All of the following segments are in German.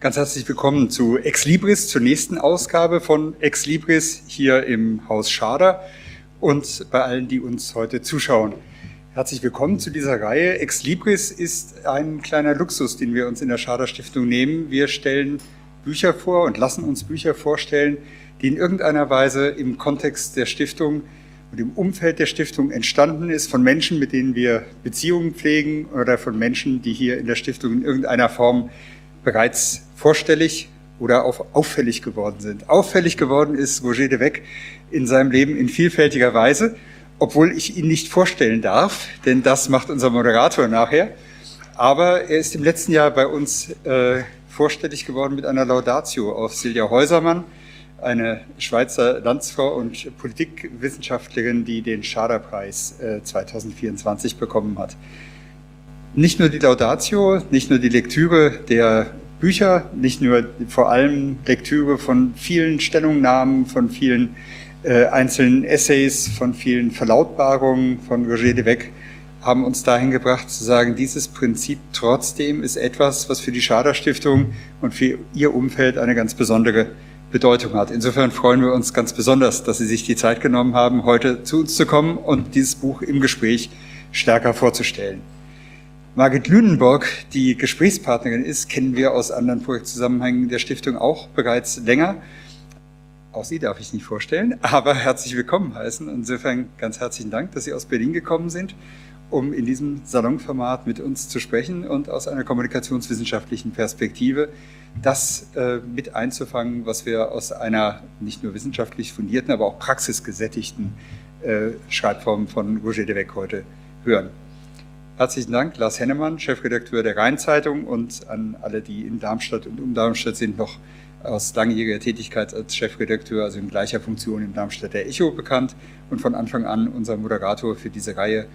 Ganz herzlich willkommen zu Ex Libris, zur nächsten Ausgabe von Ex Libris hier im Haus Schader und bei allen, die uns heute zuschauen. Herzlich willkommen zu dieser Reihe. Ex Libris ist ein kleiner Luxus, den wir uns in der Schader Stiftung nehmen. Wir stellen Bücher vor und lassen uns Bücher vorstellen, die in irgendeiner Weise im Kontext der Stiftung und im Umfeld der Stiftung entstanden ist, von Menschen, mit denen wir Beziehungen pflegen oder von Menschen, die hier in der Stiftung in irgendeiner Form bereits vorstellig oder auch auffällig geworden sind. Auffällig geworden ist Roger de Weck in seinem Leben in vielfältiger Weise, obwohl ich ihn nicht vorstellen darf, denn das macht unser Moderator nachher. Aber er ist im letzten Jahr bei uns vorstellig geworden mit einer Laudatio auf Silja Häusermann, eine Schweizer Landsfrau und Politikwissenschaftlerin, die den Schader-Preis 2024 bekommen hat. Nicht nur die Laudatio, nicht nur die Lektüre der Bücher, nicht nur vor allem Lektüre von vielen Stellungnahmen, von vielen einzelnen Essays, von vielen Verlautbarungen von Roger de Weck haben uns dahin gebracht zu sagen, dieses Prinzip trotzdem ist etwas, was für die Schader Stiftung und für ihr Umfeld eine ganz besondere Bedeutung hat. Insofern freuen wir uns ganz besonders, dass Sie sich die Zeit genommen haben, heute zu uns zu kommen und dieses Buch im Gespräch stärker vorzustellen. Margit Lünenborg, die Gesprächspartnerin ist, kennen wir aus anderen Projektzusammenhängen der Stiftung auch bereits länger. Auch Sie darf ich nicht vorstellen, aber herzlich willkommen heißen. Insofern ganz herzlichen Dank, dass Sie aus Berlin gekommen sind, um in diesem Salonformat mit uns zu sprechen und aus einer kommunikationswissenschaftlichen Perspektive das mit einzufangen, was wir aus einer nicht nur wissenschaftlich fundierten, aber auch praxisgesättigten Schreibform von Roger de Weck heute hören. Herzlichen Dank, Lars Hennemann, Chefredakteur der Rheinzeitung, und an alle, die in Darmstadt und um Darmstadt sind, noch aus langjähriger Tätigkeit als Chefredakteur, also in gleicher Funktion im Darmstädter Echo bekannt und von Anfang an unser Moderator für diese Reihe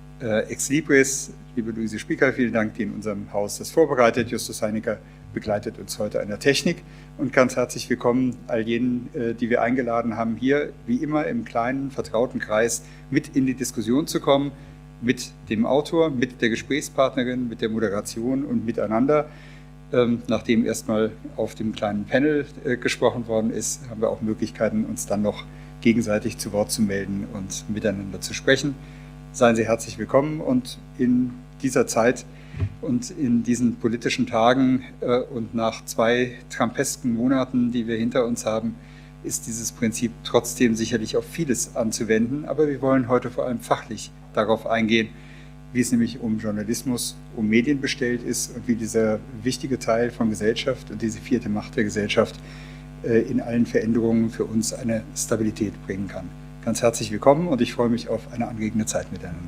Ex Libris. Liebe Luise Spieker, vielen Dank, die in unserem Haus das vorbereitet. Justus Heinecker begleitet uns heute an der Technik. Und ganz herzlich willkommen all jenen, die wir eingeladen haben, hier wie immer im kleinen, vertrauten Kreis mit in die Diskussion zu kommen, mit dem Autor, mit der Gesprächspartnerin, mit der Moderation und miteinander. Nachdem erstmal auf dem kleinen Panel gesprochen worden ist, haben wir auch Möglichkeiten, uns dann noch gegenseitig zu Wort zu melden und miteinander zu sprechen. Seien Sie herzlich willkommen, und in dieser Zeit und in diesen politischen Tagen und nach 2 trumpesken Monaten, die wir hinter uns haben, ist dieses Prinzip trotzdem sicherlich auf vieles anzuwenden. Aber wir wollen heute vor allem fachlich darauf eingehen, wie es nämlich um Journalismus, um Medien bestellt ist und wie dieser wichtige Teil von Gesellschaft und diese 4. Macht der Gesellschaft in allen Veränderungen für uns eine Stabilität bringen kann. Ganz herzlich willkommen, und ich freue mich auf eine anregende Zeit miteinander.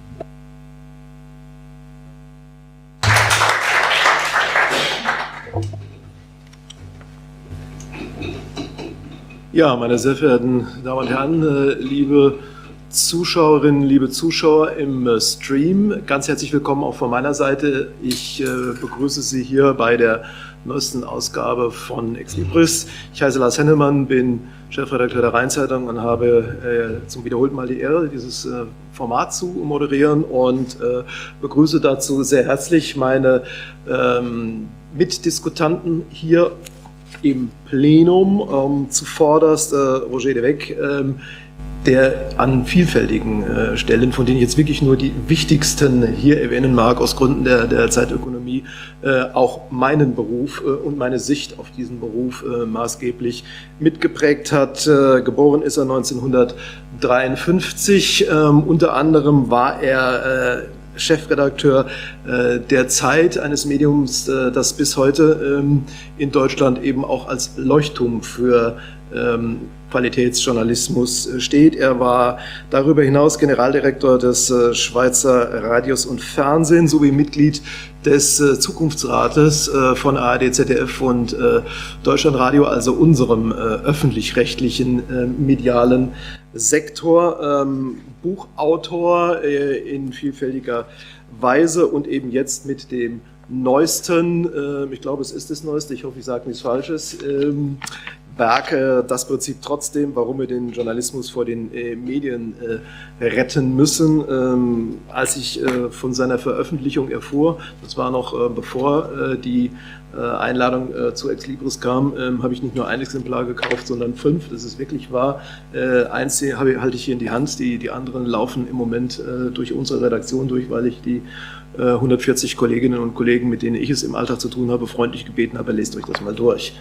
Ja, meine sehr verehrten Damen und Herren, liebe Zuschauerinnen, liebe Zuschauer im Stream, ganz herzlich willkommen auch von meiner Seite. Ich begrüße Sie hier bei der neuesten Ausgabe von Ex Libris. Ich heiße Lars Hennemann, bin Chefredakteur der Rheinzeitung und habe zum wiederholten Mal die Ehre, dieses Format zu moderieren, und begrüße dazu sehr herzlich meine Mitdiskutanten hier im Plenum, zuvorderst Roger de Weck, der an vielfältigen Stellen, von denen ich jetzt wirklich nur die wichtigsten hier erwähnen mag, aus Gründen der Zeitökonomie, auch meinen Beruf und meine Sicht auf diesen Beruf maßgeblich mitgeprägt hat. Geboren ist er 1953. Unter anderem war er Chefredakteur der Zeit, eines Mediums, das bis heute in Deutschland eben auch als Leuchtturm für Qualitätsjournalismus steht. Er war darüber hinaus Generaldirektor des Schweizer Radios und Fernsehen sowie Mitglied des Zukunftsrates von ARD, ZDF und Deutschlandradio, also unserem öffentlich-rechtlichen medialen Sektor, Buchautor in vielfältiger Weise und eben jetzt mit dem neuesten, ich glaube, es ist das neueste, ich hoffe, ich sage nichts Falsches, Werk das Prinzip trotzdem, warum wir den Journalismus vor den Medien retten müssen. Als ich von seiner Veröffentlichung erfuhr, das war noch bevor die Einladung zu Ex Libris kam, habe ich nicht nur ein Exemplar gekauft, sondern 5. Das ist wirklich wahr. Eins halte ich hier in die Hand, die anderen laufen im Moment durch unsere Redaktion durch, weil ich die 140 Kolleginnen und Kollegen, mit denen ich es im Alltag zu tun habe, freundlich gebeten habe, lest euch das mal durch.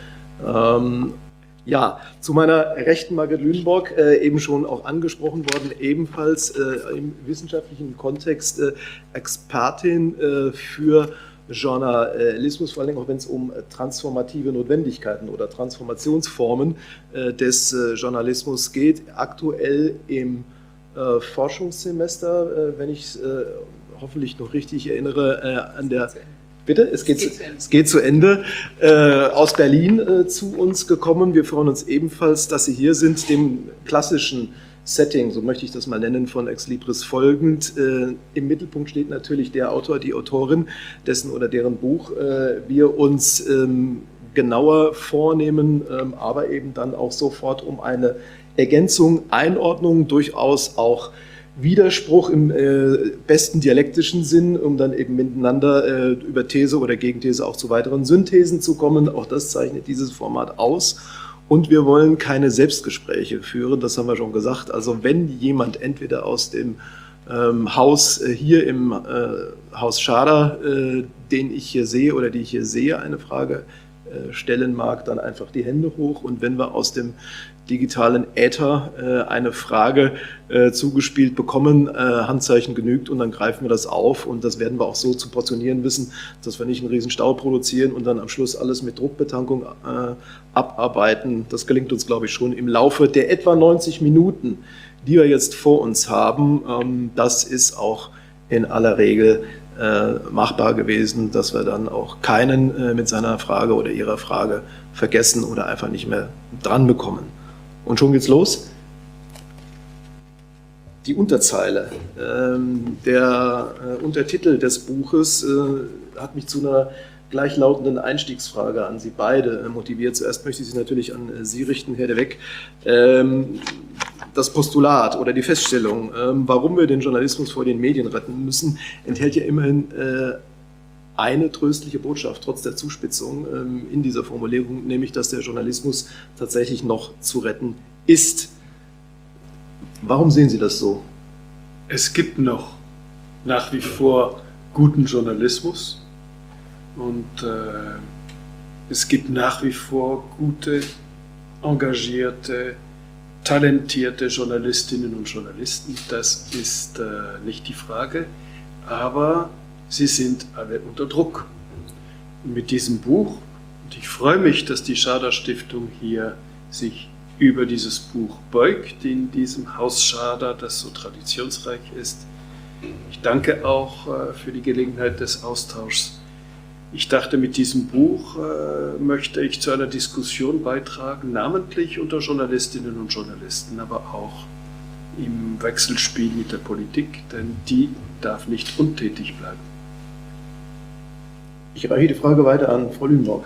Ja, zu meiner Rechten Margret Lüneborg, eben schon auch angesprochen worden, ebenfalls im wissenschaftlichen Kontext Expertin für Journalismus, vor allem auch wenn es um transformative Notwendigkeiten oder Transformationsformen des Journalismus geht. Aktuell im Forschungssemester, wenn ich es hoffentlich noch richtig erinnere, an der... Bitte? Es geht zu Ende. Aus Berlin zu uns gekommen. Wir freuen uns ebenfalls, dass Sie hier sind, dem klassischen Setting, so möchte ich das mal nennen, von Ex Libris folgend. Im Mittelpunkt steht natürlich der Autor, die Autorin, dessen oder deren Buch wir uns genauer vornehmen, aber eben dann auch sofort um eine Ergänzung, Einordnung, durchaus auch Widerspruch im besten dialektischen Sinn, um dann eben miteinander über These oder Gegenthese auch zu weiteren Synthesen zu kommen. Auch das zeichnet dieses Format aus. Und wir wollen keine Selbstgespräche führen, das haben wir schon gesagt. Also wenn jemand entweder aus dem Haus hier im Haus Schader, den ich hier sehe oder die ich hier sehe, eine Frage stellen mag, dann einfach die Hände hoch. Und wenn wir aus dem digitalen Äther eine Frage zugespielt bekommen, Handzeichen genügt, und dann greifen wir das auf, und das werden wir auch so zu portionieren wissen, dass wir nicht einen riesen Stau produzieren und dann am Schluss alles mit Druckbetankung abarbeiten. Das gelingt uns, glaube ich, schon im Laufe der etwa 90 Minuten, die wir jetzt vor uns haben. Das ist auch in aller Regel machbar gewesen, dass wir dann auch keinen mit seiner Frage oder ihrer Frage vergessen oder einfach nicht mehr dran bekommen. Und schon geht's los. Die Unterzeile, der Untertitel des Buches hat mich zu einer gleichlautenden Einstiegsfrage an Sie beide motiviert. Zuerst möchte ich sie natürlich an Sie richten, Herr de Weck. Das Postulat oder die Feststellung, warum wir den Journalismus vor den Medien retten müssen, enthält ja immerhin eine tröstliche Botschaft, trotz der Zuspitzung in dieser Formulierung, nämlich, dass der Journalismus tatsächlich noch zu retten ist. Warum sehen Sie das so? Es gibt noch nach wie vor guten Journalismus und es gibt nach wie vor gute, engagierte, talentierte Journalistinnen und Journalisten. Das ist nicht die Frage, aber sie sind alle unter Druck. Und mit diesem Buch, und ich freue mich, dass die Schader Stiftung hier sich über dieses Buch beugt, in diesem Haus Schader, das so traditionsreich ist. Ich danke auch für die Gelegenheit des Austauschs. Ich dachte, mit diesem Buch möchte ich zu einer Diskussion beitragen, namentlich unter Journalistinnen und Journalisten, aber auch im Wechselspiel mit der Politik, denn die darf nicht untätig bleiben. Ich reiche die Frage weiter an Frau Lüneborg.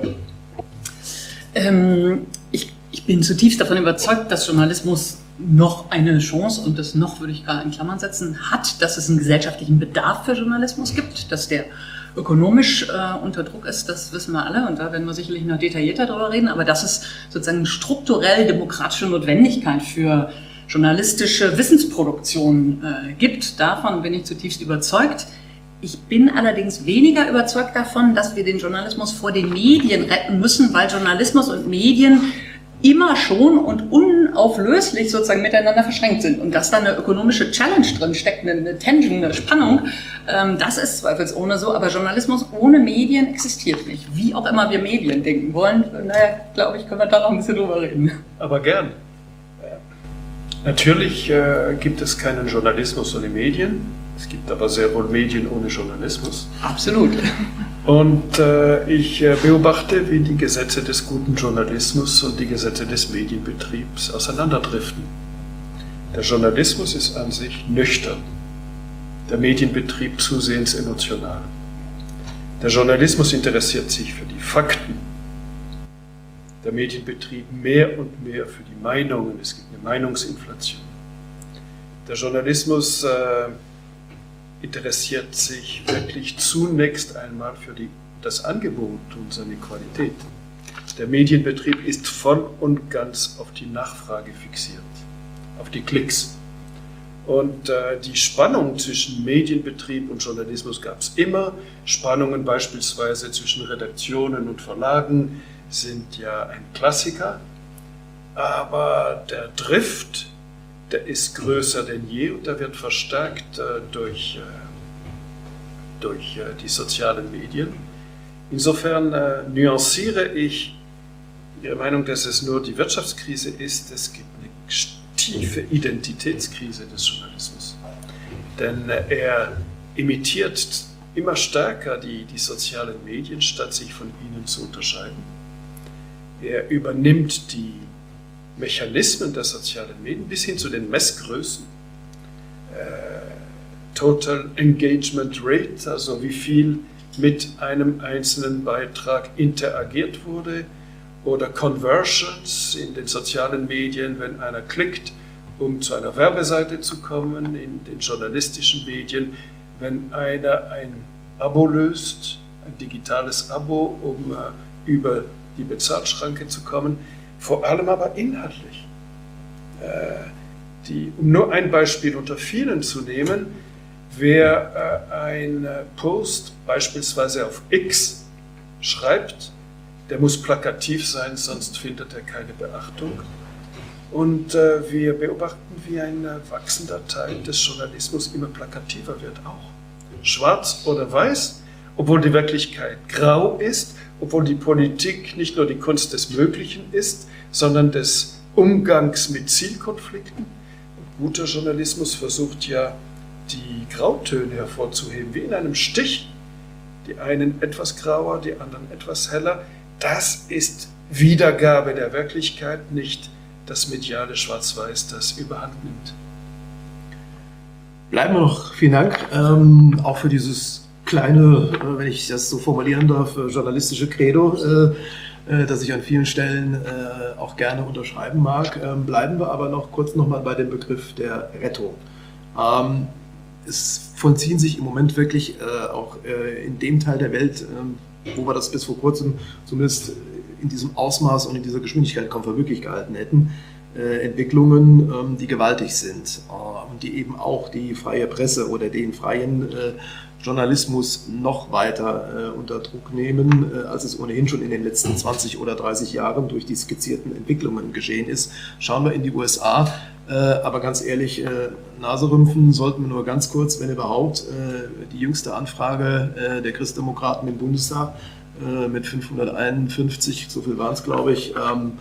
Ich bin zutiefst davon überzeugt, dass Journalismus noch eine Chance, und das noch würde ich gar in Klammern setzen, hat, dass es einen gesellschaftlichen Bedarf für Journalismus gibt, dass der ökonomisch unter Druck ist, das wissen wir alle, und da werden wir sicherlich noch detaillierter darüber reden, aber dass es sozusagen eine strukturell demokratische Notwendigkeit für journalistische Wissensproduktion gibt, davon bin ich zutiefst überzeugt. Ich bin allerdings weniger überzeugt davon, dass wir den Journalismus vor den Medien retten müssen, weil Journalismus und Medien immer schon und unauflöslich sozusagen miteinander verschränkt sind. Und dass da eine ökonomische Challenge drin steckt, eine Tension, eine Spannung, das ist zweifelsohne so. Aber Journalismus ohne Medien existiert nicht. Wie auch immer wir Medien denken wollen. Naja, glaube ich, können wir da noch ein bisschen drüber reden. Aber gern. Natürlich gibt es keinen Journalismus ohne Medien. Es gibt aber sehr wohl Medien ohne Journalismus. Absolut. Und ich beobachte, wie die Gesetze des guten Journalismus und die Gesetze des Medienbetriebs auseinanderdriften. Der Journalismus ist an sich nüchtern, der Medienbetrieb zusehends emotional. Der Journalismus interessiert sich für die Fakten, der Medienbetrieb mehr und mehr für die Meinungen. Es gibt eine Meinungsinflation. Der Journalismus interessiert sich wirklich zunächst einmal für das Angebot und seine Qualität. Der Medienbetrieb ist voll und ganz auf die Nachfrage fixiert, auf die Klicks. Und die Spannung zwischen Medienbetrieb und Journalismus gab es immer. Spannungen beispielsweise zwischen Redaktionen und Verlagen sind ja ein Klassiker. Aber der Drift, der ist größer denn je und der wird verstärkt durch die sozialen Medien. Insofern nuanciere ich Ihre Meinung, dass es nur die Wirtschaftskrise ist. Es gibt eine tiefe Identitätskrise des Journalismus. Denn er imitiert immer stärker die sozialen Medien, statt sich von ihnen zu unterscheiden. Er übernimmt die Mechanismen der sozialen Medien bis hin zu den Messgrößen. Total Engagement Rate, also wie viel mit einem einzelnen Beitrag interagiert wurde, oder Conversions in den sozialen Medien, wenn einer klickt, um zu einer Werbeseite zu kommen, in den journalistischen Medien, wenn einer ein Abo löst, ein digitales Abo, um über die Bezahlschranke zu kommen, vor allem aber inhaltlich. Um nur ein Beispiel unter vielen zu nehmen, wer ein Post beispielsweise auf X schreibt, der muss plakativ sein, sonst findet er keine Beachtung. Und wir beobachten, wie ein wachsender Teil des Journalismus immer plakativer wird auch. Schwarz oder weiß, obwohl die Wirklichkeit grau ist, obwohl die Politik nicht nur die Kunst des Möglichen ist, sondern des Umgangs mit Zielkonflikten. Und guter Journalismus versucht ja, die Grautöne hervorzuheben, wie in einem Stich. Die einen etwas grauer, die anderen etwas heller. Das ist Wiedergabe der Wirklichkeit, nicht das mediale Schwarz-Weiß, das überhand nimmt. Bleiben wir noch, vielen Dank, auch für dieses kleine, wenn ich das so formulieren darf, journalistische Credo, das ich an vielen Stellen auch gerne unterschreiben mag. Bleiben wir aber noch kurz nochmal bei dem Begriff der Rettung. Es vollziehen sich im Moment wirklich auch in dem Teil der Welt, wo wir das bis vor kurzem zumindest in diesem Ausmaß und in dieser Geschwindigkeit kaum für möglich gehalten hätten, Entwicklungen, die gewaltig sind und die eben auch die freie Presse oder den freien Journalismus noch weiter unter Druck nehmen, als es ohnehin schon in den letzten 20 oder 30 Jahren durch die skizzierten Entwicklungen geschehen ist. Schauen wir in die USA, aber ganz ehrlich, Naserümpfen sollten wir nur ganz kurz, wenn überhaupt, die jüngste Anfrage der Christdemokraten im Bundestag mit 551, so viel waren es, glaube ich,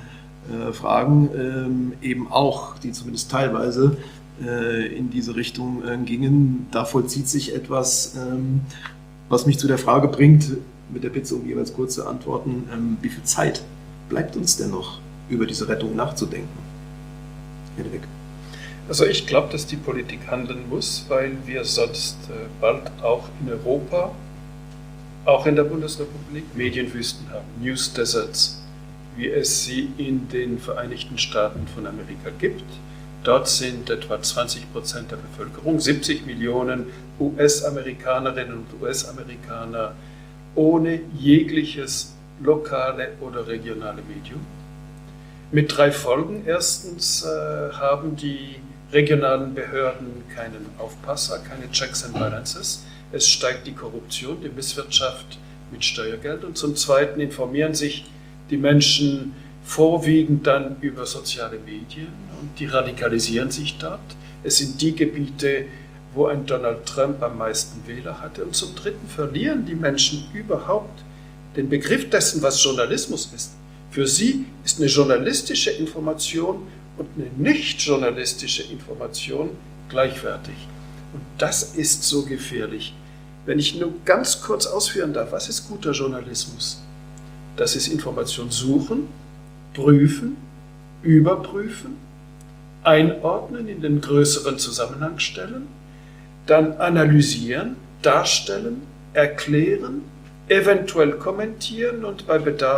Fragen, eben auch, die zumindest teilweise in diese Richtung gingen. Da vollzieht sich etwas, was mich zu der Frage bringt, mit der Bitte um jeweils kurze Antworten, wie viel Zeit bleibt uns denn noch, über diese Rettung nachzudenken? Hedwig. Also ich glaube, dass die Politik handeln muss, weil wir sonst bald auch in Europa, auch in der Bundesrepublik, Medienwüsten haben, News Deserts, wie es sie in den Vereinigten Staaten von Amerika gibt. Dort sind etwa 20% der Bevölkerung, 70 Millionen US-Amerikanerinnen und US-Amerikaner ohne jegliches lokale oder regionale Medium. Mit 3 Folgen. Erstens haben die regionalen Behörden keinen Aufpasser, keine Checks and Balances. Es steigt die Korruption, die Misswirtschaft mit Steuergeld. Und zum Zweiten informieren sich die Menschen vorwiegend dann über soziale Medien und die radikalisieren sich dort. Es sind die Gebiete, wo ein Donald Trump am meisten Wähler hatte. Und zum Dritten verlieren die Menschen überhaupt den Begriff dessen, was Journalismus ist. Für sie ist eine journalistische Information und eine nicht journalistische Information gleichwertig. Und das ist so gefährlich. Wenn ich nur ganz kurz ausführen darf, was ist guter Journalismus? Das ist Information suchen, prüfen, überprüfen, einordnen, in den größeren Zusammenhang stellen, dann analysieren, darstellen, erklären, eventuell kommentieren und bei Bedarf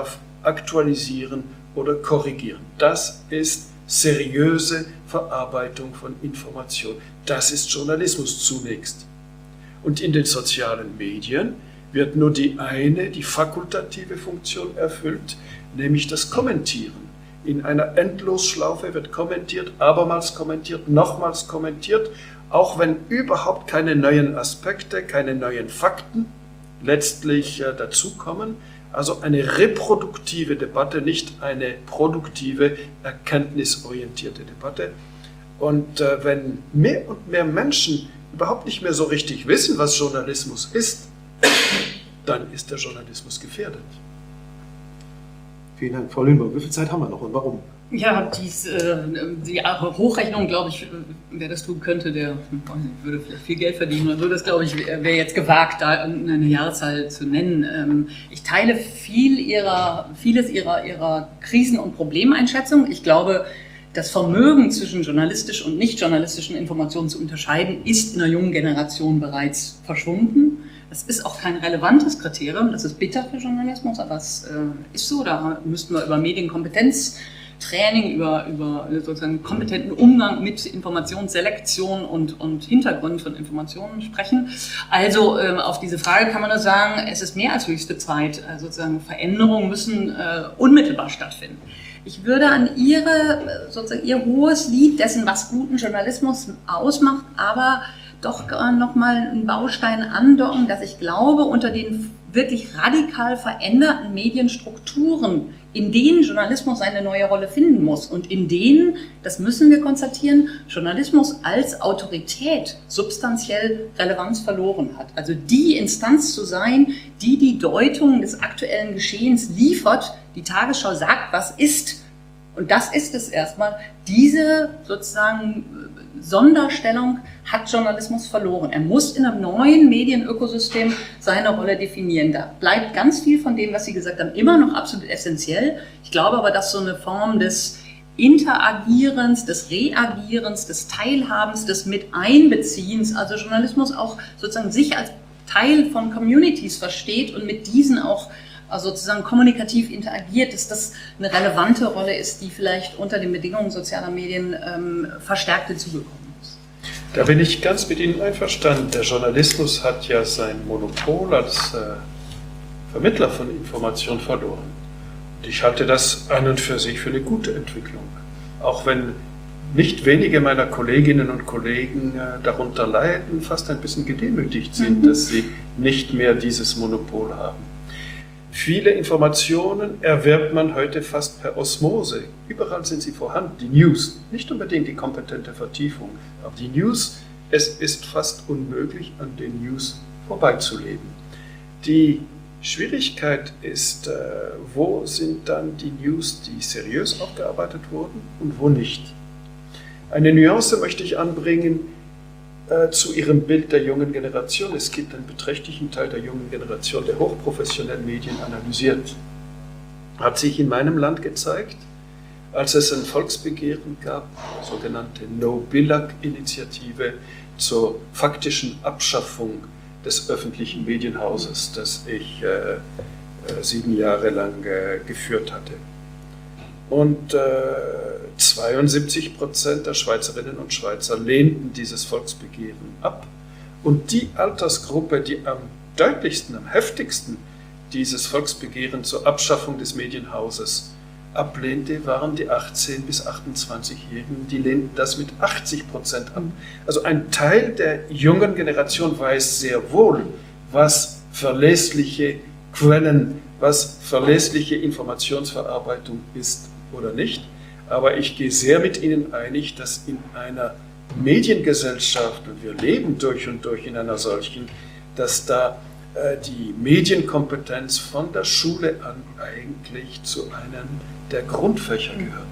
aktualisieren oder korrigieren. Das ist seriöse Verarbeitung von Information. Das ist Journalismus zunächst. Und in den sozialen Medien wird nur die fakultative Funktion erfüllt, nämlich das Kommentieren. In einer Endlosschlaufe wird kommentiert, abermals kommentiert, nochmals kommentiert, auch wenn überhaupt keine neuen Aspekte, keine neuen Fakten letztlich dazukommen. Also eine reproduktive Debatte, nicht eine produktive, erkenntnisorientierte Debatte. Und wenn mehr und mehr Menschen überhaupt nicht mehr so richtig wissen, was Journalismus ist, dann ist der Journalismus gefährdet. Vielen Dank, Frau Lüneburg. Wie viel Zeit haben wir noch und warum? Ja, die Hochrechnung, glaube ich, wer das tun könnte, der würde vielleicht viel Geld verdienen oder so. Das, glaube ich, wäre jetzt gewagt, da eine Jahreszahl zu nennen. Ich teile vieles ihrer Krisen- und Problemeinschätzung. Ich glaube, das Vermögen zwischen journalistisch und nicht journalistischen Informationen zu unterscheiden, ist in der jungen Generation bereits verschwunden. Das ist auch kein relevantes Kriterium, das ist bitter für Journalismus, aber es ist so. Da müssten wir über Medienkompetenztraining, über sozusagen kompetenten Umgang mit Informationsselektion und Hintergrund von Informationen sprechen. Also auf diese Frage kann man nur sagen, es ist mehr als höchste Zeit. Sozusagen Veränderungen müssen unmittelbar stattfinden. Ich würde an ihr hohes Lied dessen, was guten Journalismus ausmacht, aber doch nochmal einen Baustein andocken, dass ich glaube, unter den wirklich radikal veränderten Medienstrukturen, in denen Journalismus seine neue Rolle finden muss und in denen, das müssen wir konstatieren, Journalismus als Autorität substanziell Relevanz verloren hat. Also die Instanz zu sein, die die Deutung des aktuellen Geschehens liefert, die Tagesschau sagt, was ist. Und das ist es erstmal. Diese sozusagen Sonderstellung hat Journalismus verloren. Er muss in einem neuen Medienökosystem seine Rolle definieren. Da bleibt ganz viel von dem, was Sie gesagt haben, immer noch absolut essentiell. Ich glaube aber, dass so eine Form des Interagierens, des Reagierens, des Teilhabens, des Miteinbeziehens, also Journalismus auch sozusagen sich als Teil von Communities versteht und mit diesen auch sozusagen kommunikativ interagiert, dass das eine relevante Rolle ist, die vielleicht unter den Bedingungen sozialer Medien verstärkt hinzugekommen ist. Da bin ich ganz mit Ihnen einverstanden. Der Journalismus hat ja sein Monopol als Vermittler von Information verloren. Und ich halte das an und für sich für eine gute Entwicklung. Auch wenn nicht wenige meiner Kolleginnen und Kollegen darunter leiden, fast ein bisschen gedemütigt sind, dass sie nicht mehr dieses Monopol haben. Viele Informationen erwirbt man heute fast per Osmose. Überall sind sie vorhanden. Die News, nicht unbedingt die kompetente Vertiefung, aber die News, es ist fast unmöglich, an den News vorbeizuleben. Die Schwierigkeit ist, wo sind dann die News, die seriös aufgearbeitet wurden und wo nicht. Eine Nuance möchte ich anbringen zu Ihrem Bild der jungen Generation. Es gibt einen beträchtlichen Teil der jungen Generation, der hochprofessionell Medien analysiert. Hat sich in meinem Land gezeigt, als es ein Volksbegehren gab, sogenannte No-Billag-Initiative zur faktischen Abschaffung des öffentlichen Medienhauses, das ich 7 Jahre lang geführt hatte. Und 72% der Schweizerinnen und Schweizer lehnten dieses Volksbegehren ab. Und die Altersgruppe, die am deutlichsten, am heftigsten dieses Volksbegehren zur Abschaffung des Medienhauses ablehnte, waren die 18- bis 28-Jährigen. Die lehnten das mit 80% ab. Also ein Teil der jungen Generation weiß sehr wohl, was verlässliche Quellen, was verlässliche Informationsverarbeitung ist oder nicht. Aber ich gehe sehr mit Ihnen einig, dass in einer Mediengesellschaft, und wir leben durch und durch in einer solchen, dass da die Medienkompetenz von der Schule an eigentlich zu einem der Grundfächer gehört.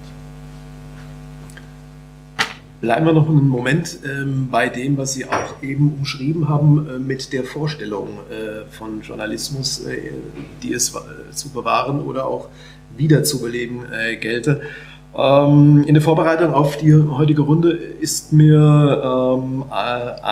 Bleiben wir noch einen Moment bei dem, was Sie auch eben umschrieben haben mit der Vorstellung von Journalismus, die es zu bewahren oder auch wieder zu beleben gelte. In der Vorbereitung auf die heutige Runde ist mir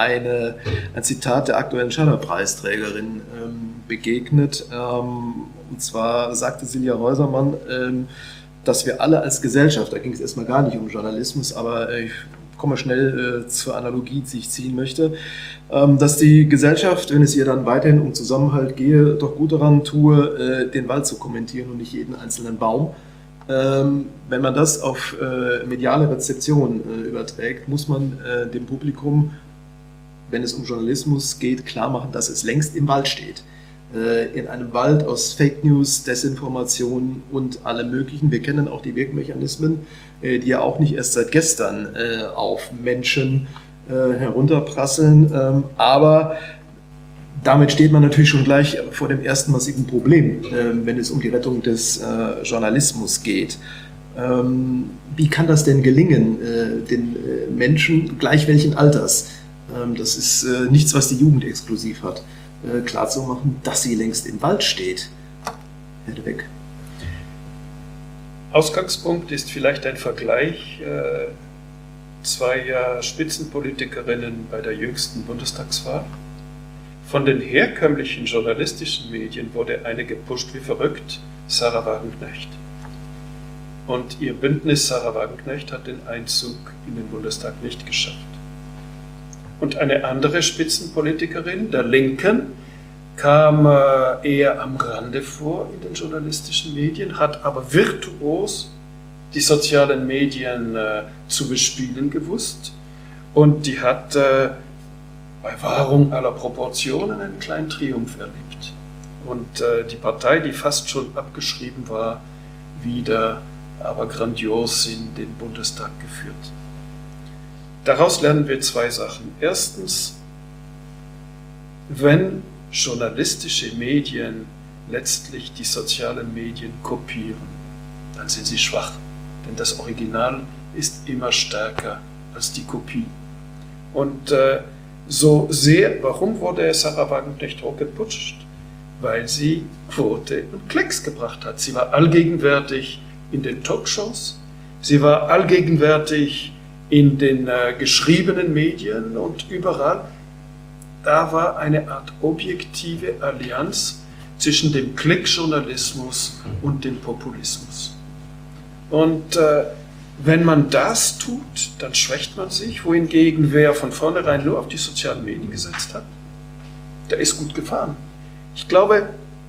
ein Zitat der aktuellen Schaller-Preisträgerin begegnet, Und zwar sagte Silja Häusermann, dass wir alle als Gesellschaft, da ging es erstmal gar nicht um Journalismus, aber ich komme schnell zur Analogie, die ich ziehen möchte, dass die Gesellschaft, wenn es ihr dann weiterhin um Zusammenhalt gehe, doch gut daran tue, den Wald zu kommentieren und nicht jeden einzelnen Baum. Wenn man das auf mediale Rezeption überträgt, muss man dem Publikum, wenn es um Journalismus geht, klar machen, dass es längst im Wald steht. In einem Wald aus Fake News, Desinformation und allem Möglichen. Wir kennen auch die Wirkmechanismen, die ja auch nicht erst seit gestern auf Menschen herunterprasseln. Aber damit steht man natürlich schon gleich vor dem ersten massiven Problem, wenn es um die Rettung des Journalismus geht. Wie kann das denn gelingen, den Menschen gleich welchen Alters, das ist nichts, was die Jugend exklusiv hat, klarzumachen, dass sie längst im Wald steht? Herr de Beck. Ausgangspunkt ist vielleicht ein Vergleich zweier Spitzenpolitikerinnen bei der jüngsten Bundestagswahl. Von den herkömmlichen journalistischen Medien wurde eine gepusht wie verrückt, Sarah Wagenknecht. Und ihr Bündnis Sarah Wagenknecht hat den Einzug in den Bundestag nicht geschafft. Und eine andere Spitzenpolitikerin der Linken kam eher am Rande vor in den journalistischen Medien, hat aber virtuos die sozialen Medien zu bespielen gewusst. Und die hat bei Wahrung aller Proportionen einen kleinen Triumph erlebt. Und die Partei, die fast schon abgeschrieben war, wieder aber grandios in den Bundestag geführt. Daraus lernen wir zwei Sachen. Erstens, wenn journalistische Medien letztlich die sozialen Medien kopieren, dann sind sie schwach. Denn das Original ist immer stärker als die Kopie. Und warum wurde Sarah Wagenknecht hochgeputscht? Weil sie Quote und Klicks gebracht hat. Sie war allgegenwärtig in den Talkshows, sie war allgegenwärtig in den geschriebenen Medien und überall. Da war eine Art objektive Allianz zwischen dem Klickjournalismus und dem Populismus. Und wenn man das tut, dann schwächt man sich, wohingegen wer von vornherein nur auf die sozialen Medien gesetzt hat, der ist gut gefahren. Ich glaube,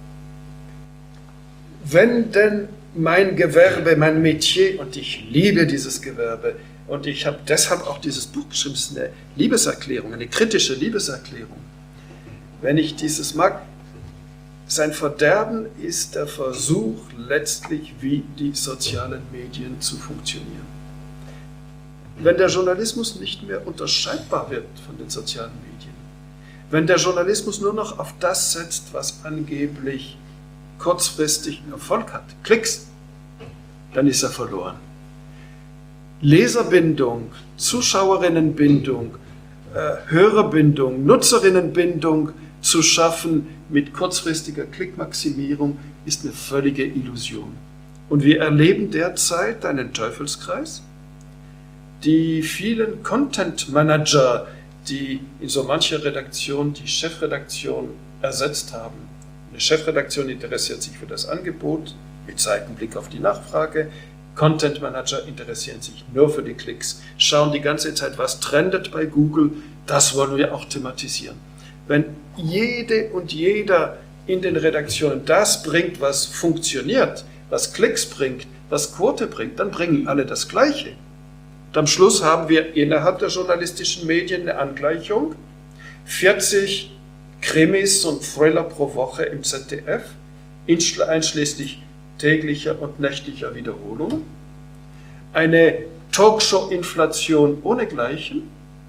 wenn denn mein Gewerbe, mein Metier, und ich liebe dieses Gewerbe, und ich habe deshalb auch dieses Buch geschrieben, es ist eine Liebeserklärung, eine kritische Liebeserklärung. Wenn ich dieses mag, sein Verderben ist der Versuch, letztlich wie die sozialen Medien zu funktionieren. Wenn der Journalismus nicht mehr unterscheidbar wird von den sozialen Medien, wenn der Journalismus nur noch auf das setzt, was angeblich kurzfristig Erfolg hat, Klicks, dann ist er verloren. Leserbindung, Zuschauerinnenbindung, Hörerbindung, Nutzerinnenbindung zu schaffen mit kurzfristiger Klickmaximierung ist eine völlige Illusion. Und wir erleben derzeit einen Teufelskreis. Die vielen Content Manager, die in so mancher Redaktion die Chefredaktion ersetzt haben. Eine Chefredaktion interessiert sich für das Angebot mit Seitenblick auf die Nachfrage. Content Manager interessieren sich nur für die Klicks, schauen die ganze Zeit, was trendet bei Google, das wollen wir auch thematisieren. Wenn jede und jeder in den Redaktionen das bringt, was funktioniert, was Klicks bringt, was Quote bringt, dann bringen alle das Gleiche. Und am Schluss haben wir innerhalb der journalistischen Medien eine Angleichung, 40 Krimis und Thriller pro Woche im ZDF, einschließlich täglicher und nächtlicher Wiederholungen, eine Talkshow-Inflation ohnegleichen,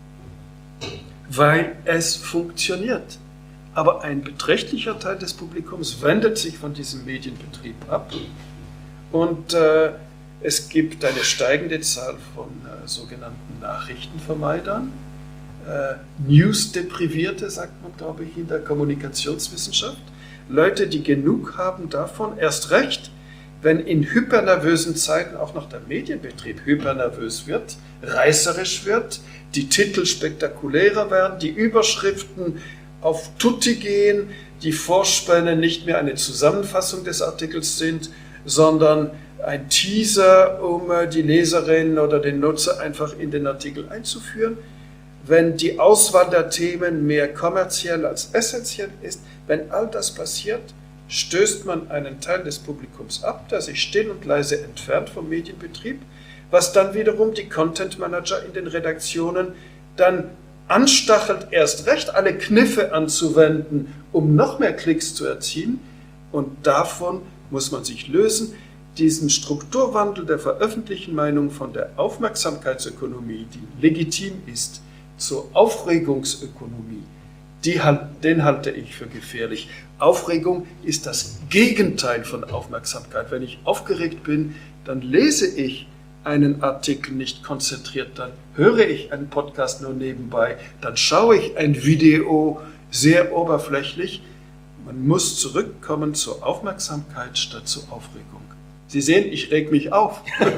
weil es funktioniert. Aber ein beträchtlicher Teil des Publikums wendet sich von diesem Medienbetrieb ab und es gibt eine steigende Zahl von sogenannten Nachrichtenvermeidern, News-Deprivierte, sagt man, glaube ich, in der Kommunikationswissenschaft. Leute, die genug haben davon, erst recht, wenn in hypernervösen Zeiten auch noch der Medienbetrieb hypernervös wird, reißerisch wird, die Titel spektakulärer werden, die Überschriften auf Tutti gehen, die Vorspänne nicht mehr eine Zusammenfassung des Artikels sind, sondern ein Teaser, um die Leserin oder den Nutzer einfach in den Artikel einzuführen. Wenn die Auswahl der Themen mehr kommerziell als essentiell ist, wenn all das passiert, stößt man einen Teil des Publikums ab, der sich still und leise entfernt vom Medienbetrieb, was dann wiederum die Content Manager in den Redaktionen dann anstachelt, erst recht alle Kniffe anzuwenden, um noch mehr Klicks zu erzielen. Und davon muss man sich lösen. Diesen Strukturwandel der veröffentlichten Meinung von der Aufmerksamkeitsökonomie, die legitim ist, zur Aufregungsökonomie, den halte ich für gefährlich. Aufregung ist das Gegenteil von Aufmerksamkeit. Wenn ich aufgeregt bin, dann lese ich einen Artikel nicht konzentriert, dann höre ich einen Podcast nur nebenbei, dann schaue ich ein Video sehr oberflächlich. Man muss zurückkommen zur Aufmerksamkeit statt zur Aufregung. Sie sehen, ich reg mich auf.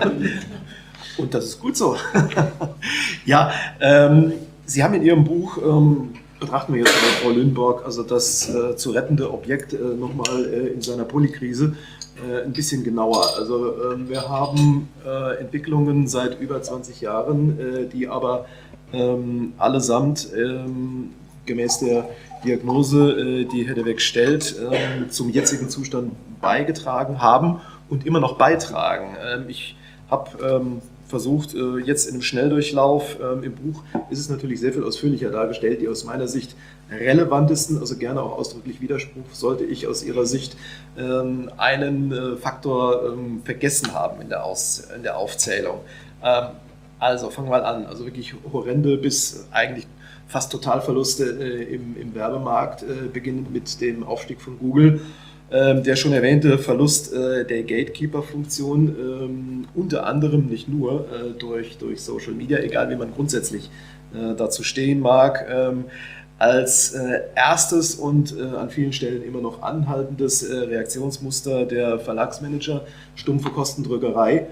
Und das ist gut so. Ja, Sie haben in Ihrem Buch, betrachten wir jetzt mal Frau Lüneborg, also das zu rettende Objekt nochmal in seiner Polykrise ein bisschen genauer. Also wir haben Entwicklungen seit über 20 Jahren, die aber allesamt gemäß der Diagnose, die Herr de Weck stellt, zum jetzigen Zustand beigetragen haben und immer noch beitragen. Ich habe versucht, jetzt in einem Schnelldurchlauf im Buch ist es natürlich sehr viel ausführlicher dargestellt, die aus meiner Sicht relevantesten, also gerne auch ausdrücklich Widerspruch, sollte ich aus Ihrer Sicht einen Faktor vergessen haben in der Aufzählung. Also fangen wir mal an, also wirklich horrende bis eigentlich fast Totalverluste im Werbemarkt, beginnend mit dem Aufstieg von Google. Der schon erwähnte Verlust der Gatekeeper-Funktion, unter anderem nicht nur durch Social Media, egal wie man grundsätzlich dazu stehen mag, als erstes und an vielen Stellen immer noch anhaltendes Reaktionsmuster der Verlagsmanager, stumpfe Kostendrückerei.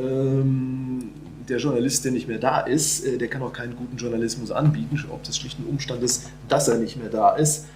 Der Journalist, der nicht mehr da ist, der kann auch keinen guten Journalismus anbieten, ob das schlicht ein Umstand ist, dass er nicht mehr da ist.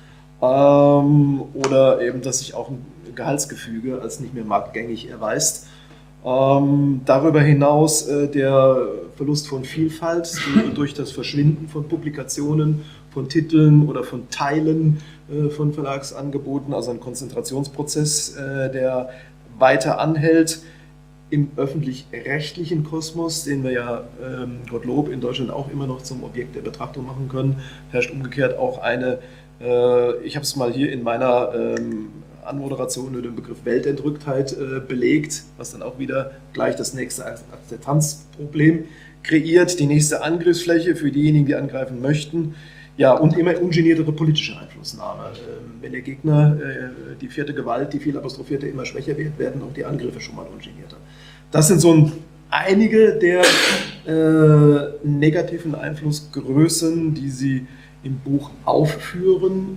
Oder eben, dass sich auch ein Gehaltsgefüge als nicht mehr marktgängig erweist. Darüber hinaus der Verlust von Vielfalt durch das Verschwinden von Publikationen, von Titeln oder von Teilen von Verlagsangeboten, also ein Konzentrationsprozess, der weiter anhält. Im öffentlich-rechtlichen Kosmos, den wir ja, Gottlob, in Deutschland auch immer noch zum Objekt der Betrachtung machen können, herrscht umgekehrt auch eine, ich habe es mal hier in meiner Anmoderation mit dem Begriff Weltentrücktheit belegt, was dann auch wieder gleich das nächste Akzeptanzproblem kreiert, die nächste Angriffsfläche für diejenigen, die angreifen möchten. Ja, und immer ungeniertere politische Einflussnahme. Wenn der Gegner, die vierte Gewalt, die viel apostrophierte, immer schwächer wird, werden auch die Angriffe schon mal ungenierter. Das sind so einige der negativen Einflussgrößen, die Sie im Buch aufführen.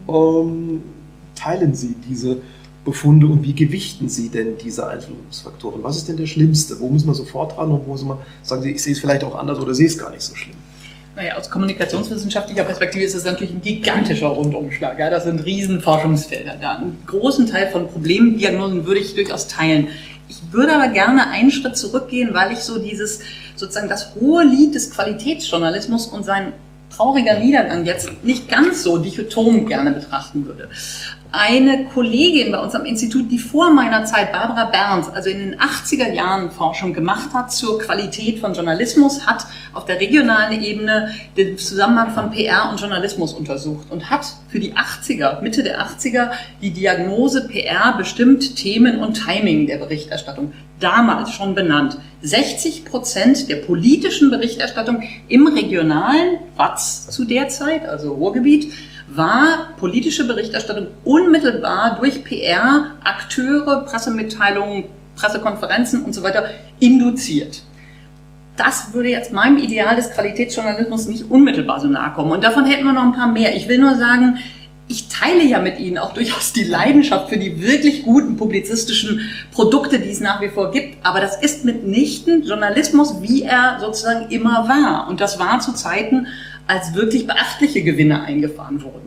Teilen Sie diese Befunde und wie gewichten Sie denn diese Einflussfaktoren? Was ist denn der Schlimmste? Wo muss man sofort ran und wo muss man sagen Sie, ich sehe es vielleicht auch anders oder sehe es gar nicht so schlimm? Naja, aus kommunikationswissenschaftlicher Perspektive ist es natürlich ein gigantischer Rundumschlag. Ja? Das sind Riesenforschungsfelder. Da einen großen Teil von Problemdiagnosen würde ich durchaus teilen. Ich würde aber gerne einen Schritt zurückgehen, weil ich so dieses, sozusagen das hohe Lied des Qualitätsjournalismus und sein trauriger Niedergang jetzt nicht ganz so dichotom gerne betrachten würde. Eine Kollegin bei uns am Institut, die vor meiner Zeit, Barbara Berns, also in den 80er Jahren Forschung gemacht hat zur Qualität von Journalismus, hat auf der regionalen Ebene den Zusammenhang von PR und Journalismus untersucht und hat für die 80er, Mitte der 80er, die Diagnose PR bestimmt Themen und Timing der Berichterstattung damals schon benannt. 60% der politischen Berichterstattung im regionalen WAZ zu der Zeit, also Ruhrgebiet, war politische Berichterstattung unmittelbar durch PR, Akteure, Pressemitteilungen, Pressekonferenzen und so weiter induziert. Das würde jetzt meinem Ideal des Qualitätsjournalismus nicht unmittelbar so nahe kommen. Und davon hätten wir noch ein paar mehr. Ich will nur sagen, ich teile ja mit Ihnen auch durchaus die Leidenschaft für die wirklich guten publizistischen Produkte, die es nach wie vor gibt. Aber das ist mitnichten Journalismus, wie er sozusagen immer war. Und das war zu Zeiten, als wirklich beachtliche Gewinne eingefahren wurden.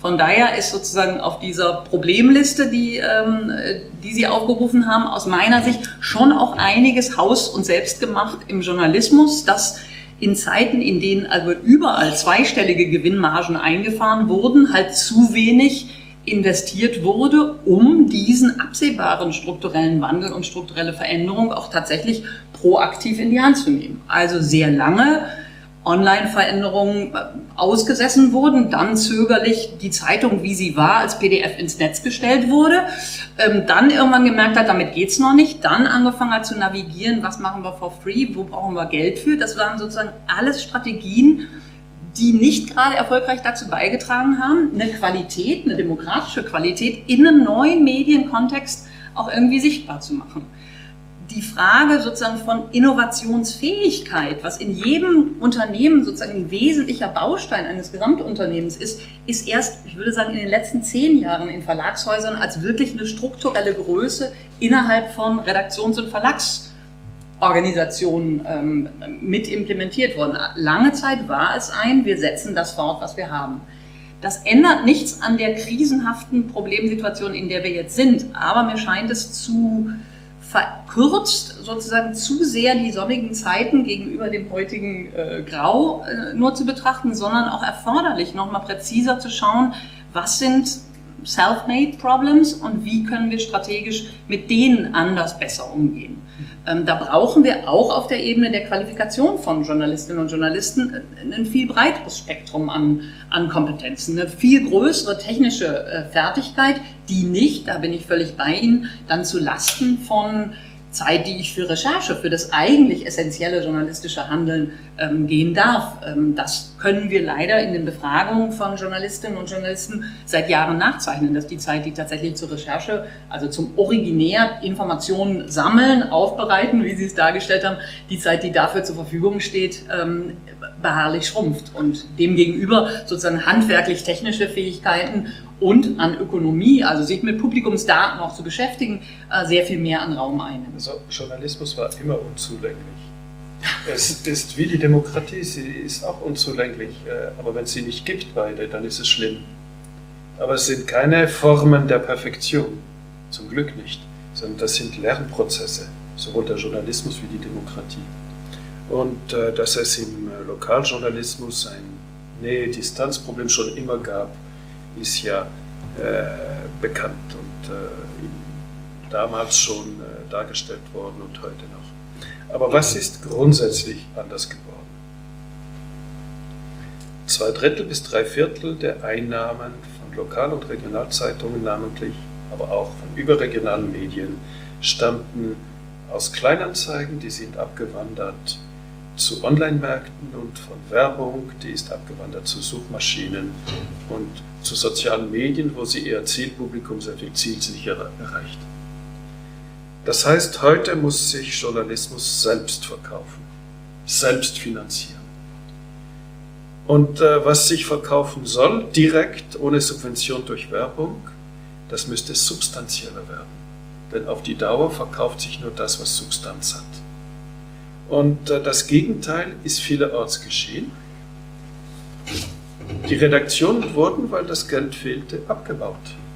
Von daher ist sozusagen auf dieser Problemliste, die Sie aufgerufen haben, aus meiner Sicht schon auch einiges haus- und selbst gemacht im Journalismus, dass in Zeiten, in denen also überall zweistellige Gewinnmargen eingefahren wurden, halt zu wenig investiert wurde, um diesen absehbaren strukturellen Wandel und strukturelle Veränderung auch tatsächlich proaktiv in die Hand zu nehmen. Also sehr lange Online-Veränderungen ausgesessen wurden, dann zögerlich die Zeitung, wie sie war, als PDF ins Netz gestellt wurde, dann irgendwann gemerkt hat, damit geht's noch nicht, dann angefangen hat zu navigieren, was machen wir for free, wo brauchen wir Geld für. Das waren sozusagen alles Strategien, die nicht gerade erfolgreich dazu beigetragen haben, eine Qualität, eine demokratische Qualität in einem neuen Medienkontext auch irgendwie sichtbar zu machen. Die Frage sozusagen von Innovationsfähigkeit, was in jedem Unternehmen sozusagen ein wesentlicher Baustein eines Gesamtunternehmens ist erst, ich würde sagen, in den letzten 10 Jahren in Verlagshäusern als wirklich eine strukturelle Größe innerhalb von Redaktions- und Verlagsorganisationen mit implementiert worden. Lange Zeit war es wir setzen das fort, was wir haben. Das ändert nichts an der krisenhaften Problemsituation, in der wir jetzt sind, aber mir scheint es zu verkürzt sozusagen zu sehr die sonnigen Zeiten gegenüber dem heutigen Grau nur zu betrachten, sondern auch erforderlich, nochmal präziser zu schauen, was sind Self-Made Problems und wie können wir strategisch mit denen anders besser umgehen. Da brauchen wir auch auf der Ebene der Qualifikation von Journalistinnen und Journalisten ein viel breiteres Spektrum an Kompetenzen, eine viel größere technische Fertigkeit, die nicht, da bin ich völlig bei Ihnen, dann zu Lasten von Zeit, die ich für Recherche, für das eigentlich essentielle journalistische Handeln gehen darf. Das können wir leider in den Befragungen von Journalistinnen und Journalisten seit Jahren nachzeichnen, dass die Zeit, die tatsächlich zur Recherche, also zum originär Informationen sammeln, aufbereiten, wie Sie es dargestellt haben, die Zeit, die dafür zur Verfügung steht, beharrlich schrumpft. Und demgegenüber sozusagen handwerklich-technische Fähigkeiten und an Ökonomie, also sich mit Publikumsdaten auch zu beschäftigen, sehr viel mehr an Raum einnehmen. Also Journalismus war immer unzulänglich. Es ist wie die Demokratie, sie ist auch unzulänglich, aber wenn es sie nicht gibt beide, dann ist es schlimm. Aber es sind keine Formen der Perfektion, zum Glück nicht, sondern das sind Lernprozesse, sowohl der Journalismus wie die Demokratie. Und dass es im Lokaljournalismus ein Nähe-Distanz-Problem schon immer gab, ist ja bekannt und damals schon dargestellt worden und heute noch. Aber was ist grundsätzlich anders geworden? 2/3 bis 3/4 der Einnahmen von Lokal- und Regionalzeitungen namentlich, aber auch von überregionalen Medien stammten aus Kleinanzeigen, die sind abgewandert zu Online-Märkten und von Werbung, die ist abgewandert zu Suchmaschinen und zu sozialen Medien, wo sie ihr Zielpublikum sehr viel zielsicherer erreicht. Das heißt, heute muss sich Journalismus selbst verkaufen, selbst finanzieren. Und was sich verkaufen soll, direkt, ohne Subvention durch Werbung, das müsste substanzieller werden. Denn auf die Dauer verkauft sich nur das, was Substanz hat. Und das Gegenteil ist vielerorts geschehen. Die Redaktionen wurden, weil das Geld fehlte, abgebaut.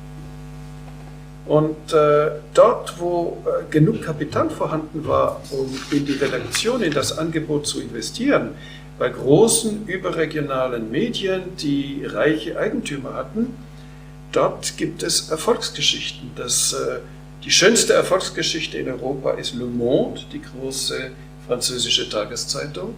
Und dort, wo genug Kapital vorhanden war, um in die Redaktion, in das Angebot zu investieren, bei großen überregionalen Medien, die reiche Eigentümer hatten, dort gibt es Erfolgsgeschichten. Die schönste Erfolgsgeschichte in Europa ist Le Monde, die große französische Tageszeitung.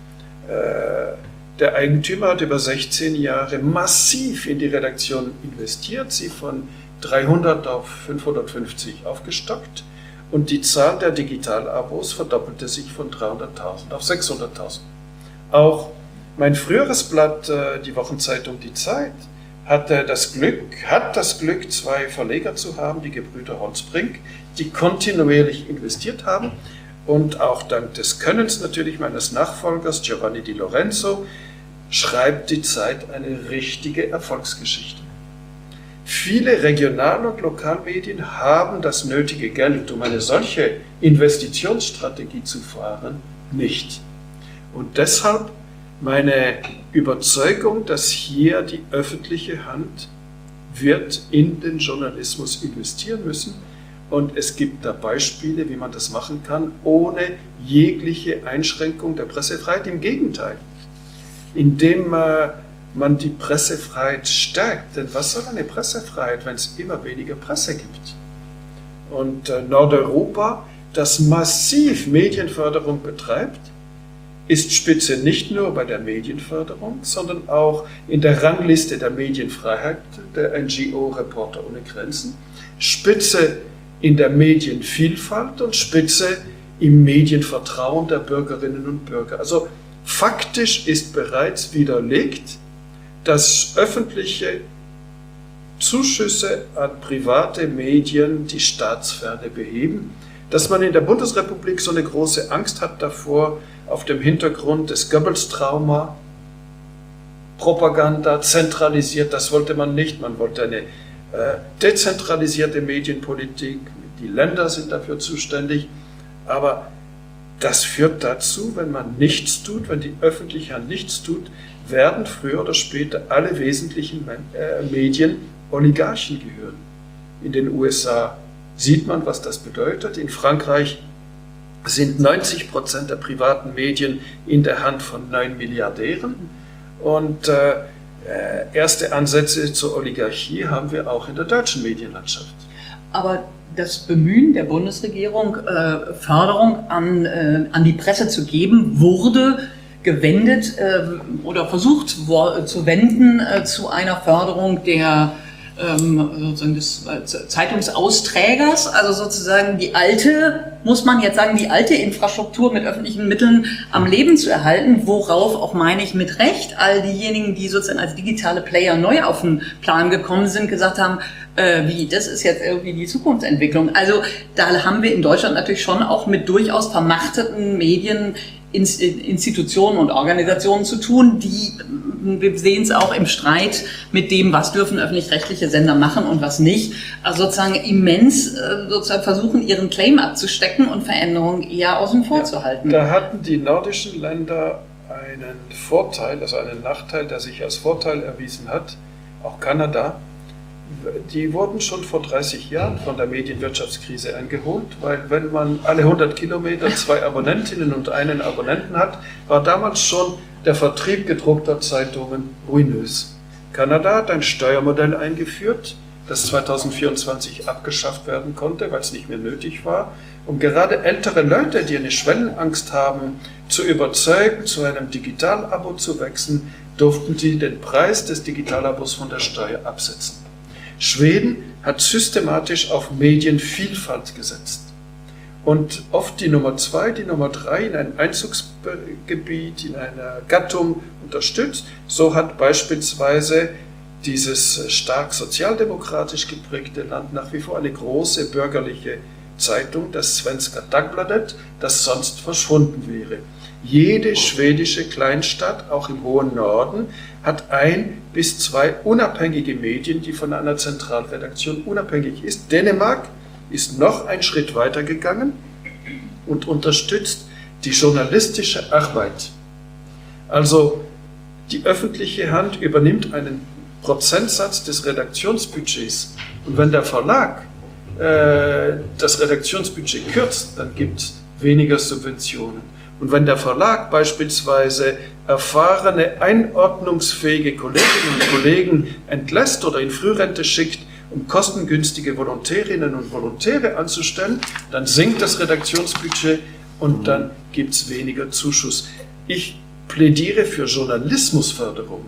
Der Eigentümer hat über 16 Jahre massiv in die Redaktion investiert, sie von 300 auf 550 aufgestockt und die Zahl der Digitalabos verdoppelte sich von 300.000 auf 600.000. Auch mein früheres Blatt, die Wochenzeitung Die Zeit, hat das Glück, 2 Verleger zu haben, die Gebrüder Holzbrink, die kontinuierlich investiert haben und auch dank des Könnens natürlich meines Nachfolgers Giovanni Di Lorenzo schreibt die Zeit eine richtige Erfolgsgeschichte. Viele Regional- und Lokalmedien haben das nötige Geld, um eine solche Investitionsstrategie zu fahren, nicht. Und deshalb meine Überzeugung, dass hier die öffentliche Hand wird in den Journalismus investieren müssen. Und es gibt da Beispiele, wie man das machen kann, ohne jegliche Einschränkung der Pressefreiheit. Im Gegenteil, indem man die Pressefreiheit stärkt. Denn was soll eine Pressefreiheit, wenn es immer weniger Presse gibt? Und Nordeuropa, das massiv Medienförderung betreibt, ist Spitze nicht nur bei der Medienförderung, sondern auch in der Rangliste der Medienfreiheit der NGO Reporter ohne Grenzen, Spitze in der Medienvielfalt und Spitze im Medienvertrauen der Bürgerinnen und Bürger. Also faktisch ist bereits widerlegt, dass öffentliche Zuschüsse an private Medien die Staatsferne beheben, dass man in der Bundesrepublik so eine große Angst hat davor, auf dem Hintergrund des Goebbels-Trauma, Propaganda zentralisiert, das wollte man nicht, man wollte eine dezentralisierte Medienpolitik, die Länder sind dafür zuständig, aber das führt dazu, wenn man nichts tut, wenn die öffentliche Hand nichts tut, werden früher oder später alle wesentlichen Medien Oligarchen gehören. In den USA sieht man, was das bedeutet. In Frankreich sind 90% der privaten Medien in der Hand von 9 Milliardären. Und erste Ansätze zur Oligarchie haben wir auch in der deutschen Medienlandschaft. Aber das Bemühen der Bundesregierung, Förderung an die Presse zu geben, wurde gewendet oder versucht zu wenden zu einer Förderung der sozusagen des Zeitungsausträgers, also sozusagen die alte, muss man jetzt sagen, die alte Infrastruktur mit öffentlichen Mitteln am Leben zu erhalten, worauf auch, meine ich, mit Recht all diejenigen, die sozusagen als digitale Player neu auf den Plan gekommen sind, gesagt haben, das ist jetzt irgendwie die Zukunftsentwicklung. Also da haben wir in Deutschland natürlich schon auch mit durchaus vermachteten Medien, Institutionen und Organisationen zu tun, die, wir sehen es auch im Streit mit dem, was dürfen öffentlich-rechtliche Sender machen und was nicht, also sozusagen immens sozusagen versuchen, ihren Claim abzustecken und Veränderungen eher außen vor zu halten. Da hatten die nordischen Länder einen Vorteil, also einen Nachteil, der sich als Vorteil erwiesen hat, auch Kanada. Die wurden schon vor 30 Jahren von der Medienwirtschaftskrise eingeholt, weil wenn man alle 100 Kilometer 2 Abonnentinnen und einen Abonnenten hat, war damals schon der Vertrieb gedruckter Zeitungen ruinös. Kanada hat ein Steuermodell eingeführt, das 2024 abgeschafft werden konnte, weil es nicht mehr nötig war, um gerade ältere Leute, die eine Schwellenangst haben, zu überzeugen, zu einem Digitalabo zu wechseln, durften sie den Preis des Digitalabos von der Steuer absetzen. Schweden hat systematisch auf Medienvielfalt gesetzt und oft die Nummer 2, die Nummer 3 in einem Einzugsgebiet, in einer Gattung unterstützt. So hat beispielsweise dieses stark sozialdemokratisch geprägte Land nach wie vor eine große bürgerliche Zeitung, das Svenska Dagbladet, das sonst verschwunden wäre. Jede schwedische Kleinstadt, auch im hohen Norden, hat 1 bis 2 unabhängige Medien, die von einer Zentralredaktion unabhängig ist. Dänemark ist noch einen Schritt weiter gegangen und unterstützt die journalistische Arbeit. Also die öffentliche Hand übernimmt einen Prozentsatz des Redaktionsbudgets. Und wenn der Verlag das Redaktionsbudget kürzt, dann gibt es weniger Subventionen. Und wenn der Verlag beispielsweise erfahrene, einordnungsfähige Kolleginnen und Kollegen entlässt oder in Frührente schickt, um kostengünstige Volontärinnen und Volontäre anzustellen, dann sinkt das Redaktionsbudget und dann gibt es weniger Zuschuss. Ich plädiere für Journalismusförderung.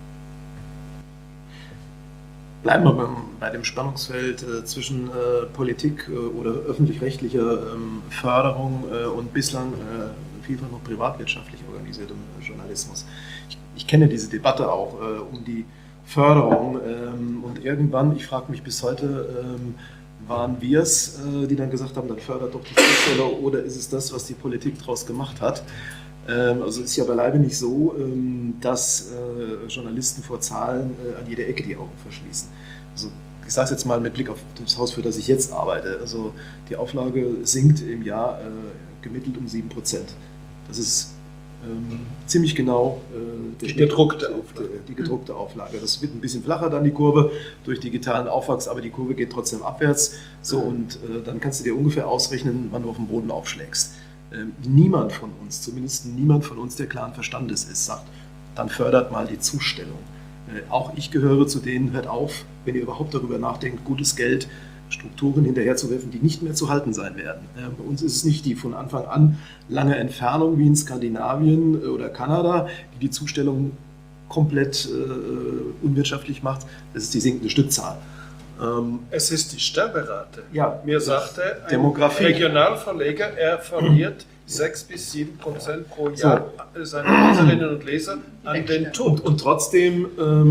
Bleiben wir bei dem Spannungsfeld zwischen Politik oder öffentlich-rechtlicher Förderung und bislang vielfach noch privatwirtschaftlich organisiertem Journalismus. Ich kenne diese Debatte auch um die Förderung und irgendwann, ich frage mich bis heute, waren wir es, die dann gesagt haben, dann fördert doch die Zusteller, oder ist es das, was die Politik daraus gemacht hat? Also ist ja beileibe nicht so, dass Journalisten vor Zahlen an jeder Ecke die Augen verschließen. Also ich sage es jetzt mal mit Blick auf das Haus, für das ich jetzt arbeite. Also die Auflage sinkt im Jahr gemittelt um 7%. Das ist ziemlich genau die gedruckte Auflage. Das wird ein bisschen flacher dann die Kurve durch digitalen Aufwachs, aber die Kurve geht trotzdem abwärts. So, und dann kannst du dir ungefähr ausrechnen, wann du auf den Boden aufschlägst. Niemand von uns, zumindest niemand von uns, der klaren Verstandes ist, sagt, dann fördert mal die Zustellung. Auch ich gehöre zu denen, hört auf, wenn ihr überhaupt darüber nachdenkt, gutes Geld, Strukturen hinterherzuwerfen, die nicht mehr zu halten sein werden. Bei uns ist es nicht die von Anfang an lange Entfernung wie in Skandinavien oder Kanada, die Zustellung komplett unwirtschaftlich macht. Das ist die sinkende Stückzahl. Es ist die Sterberate. Ja, mir sagte ein Demografie. Regionalverleger, er verliert 6-7% pro Jahr seiner Leserinnen und Leser an den Tod. Und trotzdem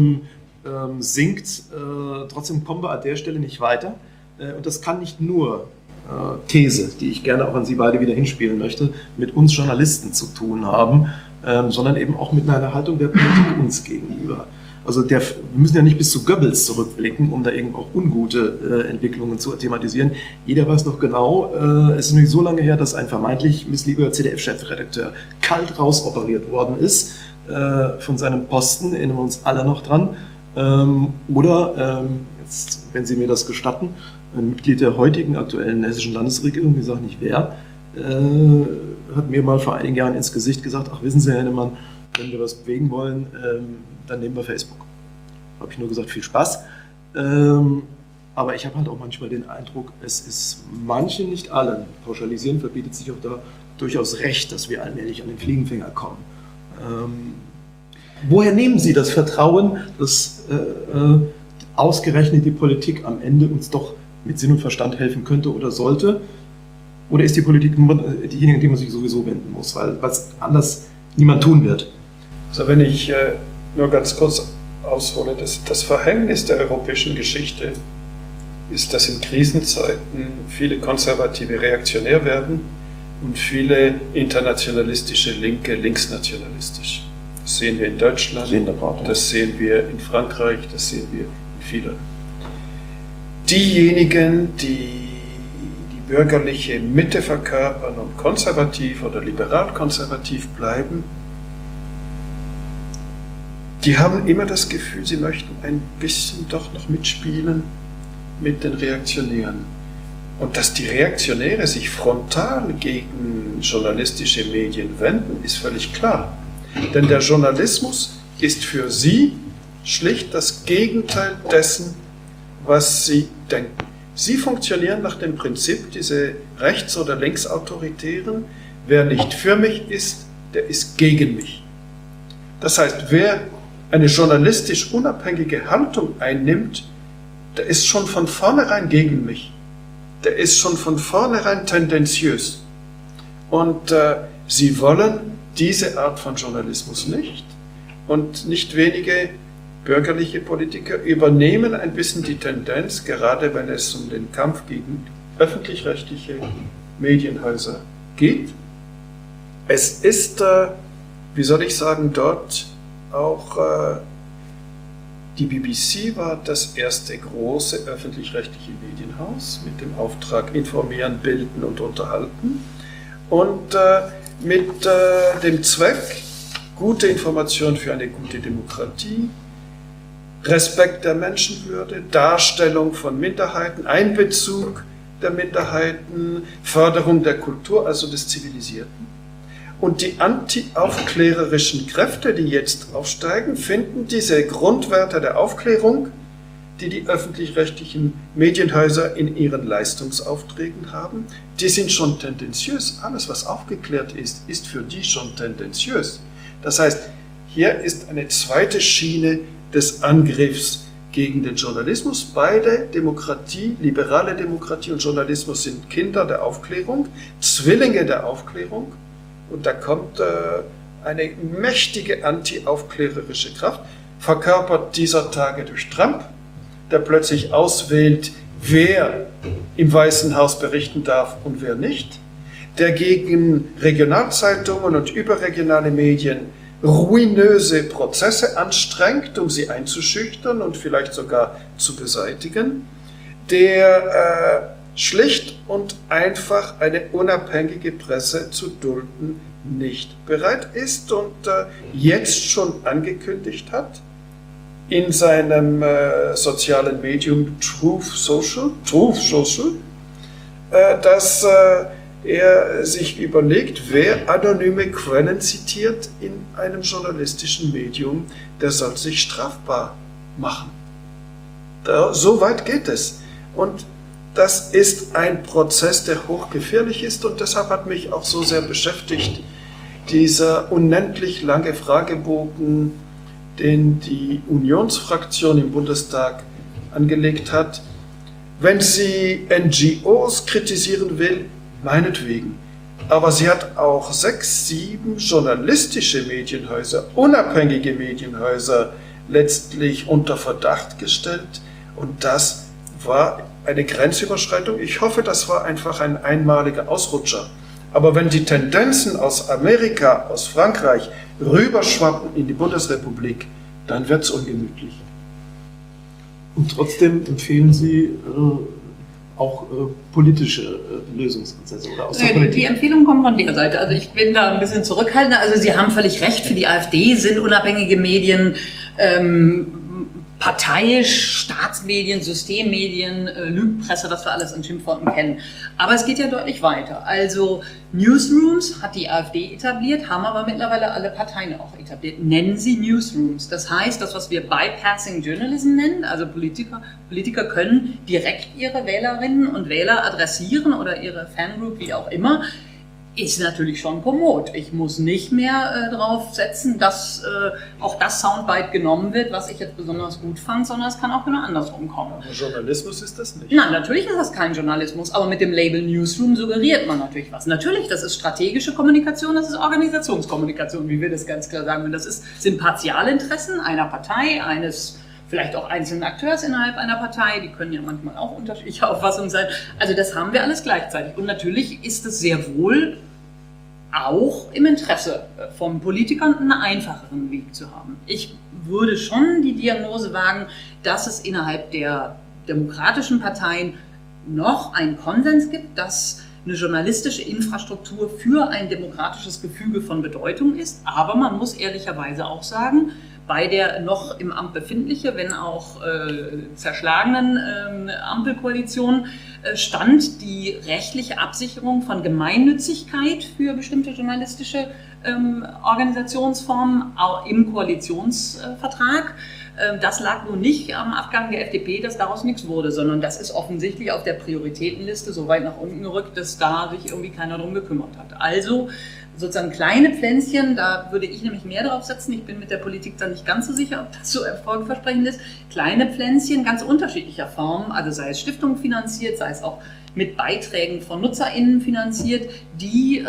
trotzdem kommen wir an der Stelle nicht weiter. Und das kann nicht nur These, die ich gerne auch an Sie beide wieder hinspielen möchte, mit uns Journalisten zu tun haben, sondern eben auch mit einer Haltung der Politik uns gegenüber. Also wir müssen ja nicht bis zu Goebbels zurückblicken, um da irgendwo auch ungute Entwicklungen zu thematisieren. Jeder weiß noch genau, es ist nicht so lange her, dass ein vermeintlich missliebiger CDF-Chefredakteur kalt rausoperiert worden ist von seinem Posten, erinnern wir uns alle noch dran. Jetzt, wenn Sie mir das gestatten, ein Mitglied der heutigen aktuellen hessischen Landesregierung, ich sage nicht wer, hat mir mal vor einigen Jahren ins Gesicht gesagt, ach wissen Sie, Herr Hennemann, wenn wir was bewegen wollen, dann nehmen wir Facebook. Habe ich nur gesagt, viel Spaß. Aber ich habe halt auch manchmal den Eindruck, es ist manchen, nicht allen, pauschalisieren verbietet sich auch da durchaus recht, dass wir allmählich an den Fliegenfänger kommen. Woher nehmen Sie das Vertrauen, dass ausgerechnet die Politik am Ende uns doch mit Sinn und Verstand helfen könnte oder sollte? Oder ist die Politik diejenige, an die man sich sowieso wenden muss, weil was anders niemand tun wird? Also wenn ich nur ganz kurz aushole, das Verhängnis der europäischen Geschichte ist, dass in Krisenzeiten viele Konservative reaktionär werden und viele internationalistische Linke linksnationalistisch. Das sehen wir in Deutschland, das sehen wir in Frankreich, das sehen wir in vielen. Diejenigen, die die bürgerliche Mitte verkörpern und konservativ oder liberal-konservativ bleiben, die haben immer das Gefühl, sie möchten ein bisschen doch noch mitspielen mit den Reaktionären. Und dass die Reaktionäre sich frontal gegen journalistische Medien wenden, ist völlig klar. Denn der Journalismus ist für sie schlicht das Gegenteil dessen, was sie denken. Sie funktionieren nach dem Prinzip, diese Rechts- oder Linksautoritären, wer nicht für mich ist, der ist gegen mich. Das heißt, wer eine journalistisch unabhängige Haltung einnimmt, der ist schon von vornherein gegen mich. Der ist schon von vornherein tendenziös. Und sie wollen diese Art von Journalismus nicht. Und nicht wenige bürgerliche Politiker übernehmen ein bisschen die Tendenz, gerade wenn es um den Kampf gegen öffentlich-rechtliche Medienhäuser geht. Es ist, wie soll ich sagen, dort auch die BBC war das erste große öffentlich-rechtliche Medienhaus mit dem Auftrag informieren, bilden und unterhalten und mit dem Zweck, gute Information für eine gute Demokratie, Respekt der Menschenwürde, Darstellung von Minderheiten, Einbezug der Minderheiten, Förderung der Kultur, also des Zivilisierten. Und die anti-aufklärerischen Kräfte, die jetzt aufsteigen, finden diese Grundwerte der Aufklärung, die die öffentlich-rechtlichen Medienhäuser in ihren Leistungsaufträgen haben, die sind schon tendenziös. Alles, was aufgeklärt ist, ist für die schon tendenziös. Das heißt, hier ist eine zweite Schiene des Angriffs gegen den Journalismus. Beide Demokratie, liberale Demokratie und Journalismus sind Kinder der Aufklärung, Zwillinge der Aufklärung. Und da kommt eine mächtige anti-aufklärerische Kraft, verkörpert dieser Tage durch Trump, der plötzlich auswählt, wer im Weißen Haus berichten darf und wer nicht, der gegen Regionalzeitungen und überregionale Medien ruinöse Prozesse anstrengt, um sie einzuschüchtern und vielleicht sogar zu beseitigen, der schlicht und einfach eine unabhängige Presse zu dulden nicht bereit ist und jetzt schon angekündigt hat, in seinem sozialen Medium Truth Social, dass er sich überlegt, wer anonyme Quellen zitiert in einem journalistischen Medium, der soll sich strafbar machen. So weit geht es. Und das ist ein Prozess, der hochgefährlich ist, und deshalb hat mich auch so sehr beschäftigt dieser unendlich lange Fragebogen, den die Unionsfraktion im Bundestag angelegt hat. Wenn sie NGOs kritisieren will, meinetwegen. Aber sie hat auch 6, 7 journalistische Medienhäuser, unabhängige Medienhäuser letztlich unter Verdacht gestellt. Und das war eine Grenzüberschreitung. Ich hoffe, das war einfach ein einmaliger Ausrutscher. Aber wenn die Tendenzen aus Amerika, aus Frankreich rüberschwappen in die Bundesrepublik, dann wird es ungemütlich. Und trotzdem empfehlen Sie auch politische Lösungsansätze oder aus der Politik? Die Empfehlung kommt von der Seite. Also ich bin da ein bisschen zurückhaltender. Also Sie haben völlig recht, für die AfD sind unabhängige Medien parteiisch, Staatsmedien, Systemmedien, Lügenpresse, was wir alles an Schimpfworten kennen. Aber es geht ja deutlich weiter. Also Newsrooms hat die AfD etabliert, haben aber mittlerweile alle Parteien auch etabliert. Nennen sie Newsrooms. Das heißt, das, was wir Bypassing Journalism nennen, also Politiker können direkt ihre Wählerinnen und Wähler adressieren oder ihre Fangroup, wie auch immer, ist natürlich schon kommod. Ich muss nicht mehr darauf setzen, dass auch das Soundbite genommen wird, was ich jetzt besonders gut fand, sondern es kann auch genau andersrum kommen. Aber Journalismus ist das nicht. Nein, natürlich ist das kein Journalismus, aber mit dem Label Newsroom suggeriert man natürlich was. Natürlich, das ist strategische Kommunikation, das ist Organisationskommunikation, wie wir das ganz klar sagen. Und das sind Partialinteressen einer Partei, eines vielleicht auch einzelnen Akteurs innerhalb einer Partei, die können ja manchmal auch unterschiedlicher Auffassung sein. Also das haben wir alles gleichzeitig. Und natürlich ist es sehr wohl auch im Interesse von Politikern einen einfacheren Weg zu haben. Ich würde schon die Diagnose wagen, dass es innerhalb der demokratischen Parteien noch einen Konsens gibt, dass eine journalistische Infrastruktur für ein demokratisches Gefüge von Bedeutung ist. Aber man muss ehrlicherweise auch sagen, bei der noch im Amt befindlichen, wenn auch zerschlagenen Ampelkoalition stand die rechtliche Absicherung von Gemeinnützigkeit für bestimmte journalistische Organisationsformen im Koalitionsvertrag. Das lag nun nicht am Abgang der FDP, dass daraus nichts wurde, sondern das ist offensichtlich auf der Prioritätenliste so weit nach unten gerückt, dass da sich irgendwie keiner drum gekümmert hat. Also sozusagen kleine Pflänzchen, da würde ich nämlich mehr drauf setzen. Ich bin mit der Politik dann nicht ganz so sicher, ob das so erfolgversprechend ist. Kleine Pflänzchen ganz unterschiedlicher Formen, also sei es Stiftungen finanziert, sei es auch mit Beiträgen von NutzerInnen finanziert, die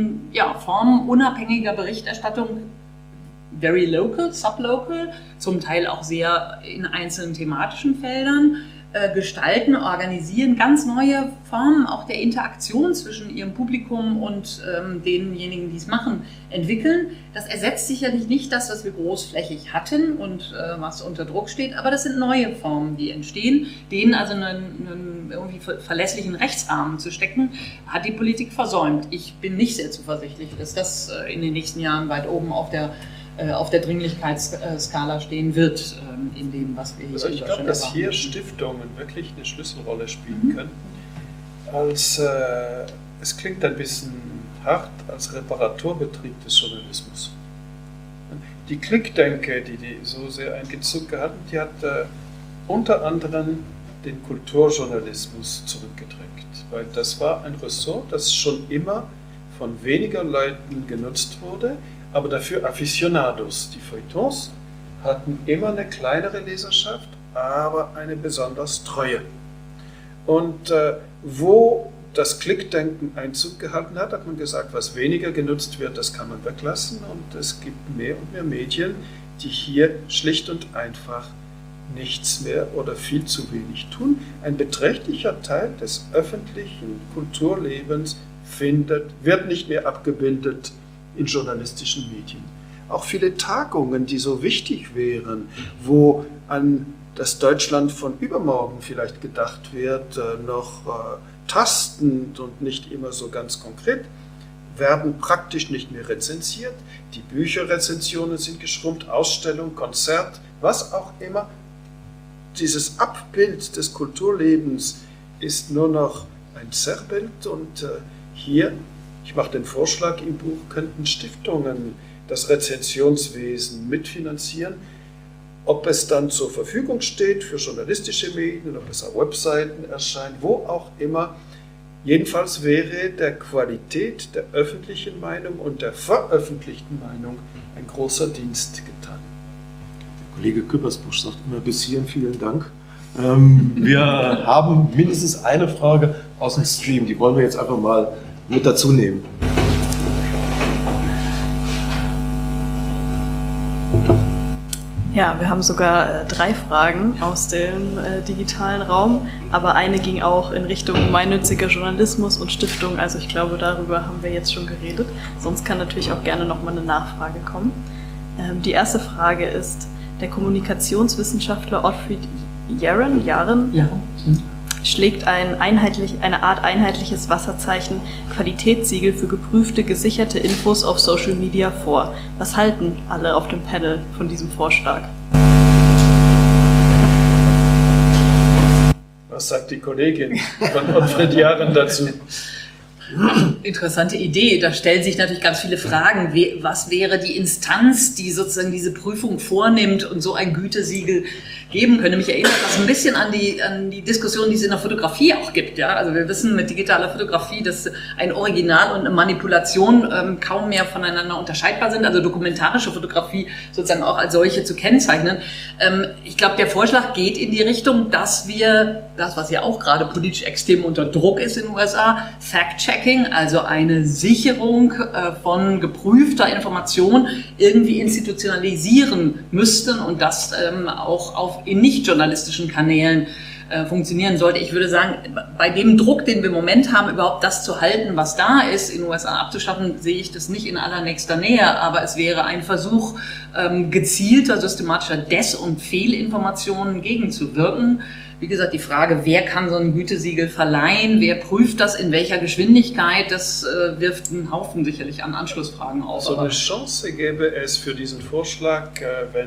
Formen unabhängiger Berichterstattung, very local, sublocal, zum Teil auch sehr in einzelnen thematischen Feldern, gestalten, organisieren, ganz neue Formen auch der Interaktion zwischen ihrem Publikum und denjenigen, die es machen, entwickeln. Das ersetzt sicherlich nicht das, was wir großflächig hatten und was unter Druck steht, aber das sind neue Formen, die entstehen. Denen also einen irgendwie verlässlichen Rechtsrahmen zu stecken, hat die Politik versäumt. Ich bin nicht sehr zuversichtlich, dass das in den nächsten Jahren weit oben auf der Dringlichkeitsskala stehen wird, in dem, was wir hier also ich glaube, dass hier Stiftungen wirklich eine Schlüsselrolle spielen können. Es klingt ein bisschen hart als Reparaturbetrieb des Journalismus. Die Klickdenke, die so sehr eingezogen hat, die hat unter anderem den Kulturjournalismus zurückgedrängt, weil das war ein Ressort, das schon immer von weniger Leuten genutzt wurde, aber dafür Aficionados. Die Feuilletons hatten immer eine kleinere Leserschaft, aber eine besonders treue. Und wo das Klickdenken Einzug gehalten hat, hat man gesagt, was weniger genutzt wird, das kann man weglassen. Und es gibt mehr und mehr Medien, die hier schlicht und einfach nichts mehr oder viel zu wenig tun. Ein beträchtlicher Teil des öffentlichen Kulturlebens wird nicht mehr abgebildet in journalistischen Medien. Auch viele Tagungen, die so wichtig wären, wo an das Deutschland von übermorgen vielleicht gedacht wird, noch tastend und nicht immer so ganz konkret, werden praktisch nicht mehr rezensiert. Die Bücherrezensionen sind geschrumpft, Ausstellung, Konzert, was auch immer. Dieses Abbild des Kulturlebens ist nur noch ein Zerrbild und hier, ich mache den Vorschlag, im Buch könnten Stiftungen das Rezensionswesen mitfinanzieren. Ob es dann zur Verfügung steht für journalistische Medien, ob es auf Webseiten erscheint, wo auch immer. Jedenfalls wäre der Qualität der öffentlichen Meinung und der veröffentlichten Meinung ein großer Dienst getan. Der Kollege Küppersbusch sagt immer bis hierhin vielen Dank. Wir haben mindestens eine Frage aus dem Stream, die wollen wir jetzt einfach mal mit dazu nehmen. Ja, wir haben sogar 3 Fragen aus dem digitalen Raum, aber eine ging auch in Richtung gemeinnütziger Journalismus und Stiftung, also ich glaube, darüber haben wir jetzt schon geredet. Sonst kann natürlich auch gerne nochmal eine Nachfrage kommen. Die erste Frage ist, der Kommunikationswissenschaftler Ottfried Jahren schlägt eine Art einheitliches Wasserzeichen Qualitätssiegel für geprüfte, gesicherte Infos auf Social Media vor. Was halten alle auf dem Panel von diesem Vorschlag? Was sagt die Kollegin von Ottfried Jahren dazu? Interessante Idee. Da stellen sich natürlich ganz viele Fragen. Was wäre die Instanz, die sozusagen diese Prüfung vornimmt und so ein Gütesiegel geben könnte? Mich erinnert das ein bisschen an die Diskussion, die es in der Fotografie auch gibt. Ja? Also wir wissen mit digitaler Fotografie, dass ein Original und eine Manipulation kaum mehr voneinander unterscheidbar sind. Also dokumentarische Fotografie sozusagen auch als solche zu kennzeichnen. Ich glaube, der Vorschlag geht in die Richtung, dass wir das, was ja auch gerade politisch extrem unter Druck ist in den USA, Fact-Checking, also eine Sicherung von geprüfter Information irgendwie institutionalisieren müssten und das auch in nicht-journalistischen Kanälen funktionieren sollte. Ich würde sagen, bei dem Druck, den wir im Moment haben, überhaupt das zu halten, was da ist, in den USA abzuschaffen, sehe ich das nicht in allernächster Nähe, aber es wäre ein Versuch, gezielter, systematischer Des- und Fehlinformationen gegenzuwirken. Wie gesagt, die Frage, wer kann so ein Gütesiegel verleihen, wer prüft das, in welcher Geschwindigkeit, das wirft einen Haufen sicherlich an Anschlussfragen auf. So eine Chance gäbe es für diesen Vorschlag, wenn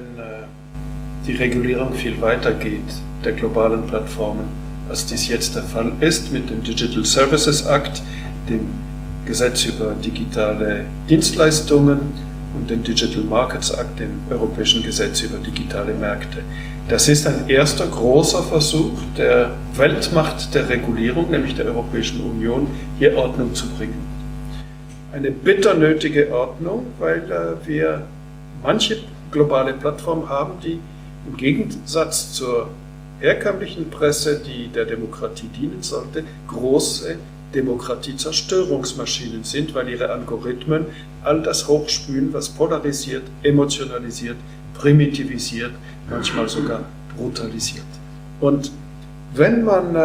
die Regulierung viel weiter geht, der globalen Plattformen, als dies jetzt der Fall ist mit dem Digital Services Act, dem Gesetz über digitale Dienstleistungen und dem Digital Markets Act, dem europäischen Gesetz über digitale Märkte. Das ist ein erster großer Versuch der Weltmacht der Regulierung, nämlich der Europäischen Union, hier Ordnung zu bringen. Eine bitter nötige Ordnung, weil wir manche globale Plattformen haben, die im Gegensatz zur herkömmlichen Presse, die der Demokratie dienen sollte, große Demokratiezerstörungsmaschinen sind, weil ihre Algorithmen all das hochspülen, was polarisiert, emotionalisiert, primitivisiert, manchmal sogar brutalisiert. Und wenn man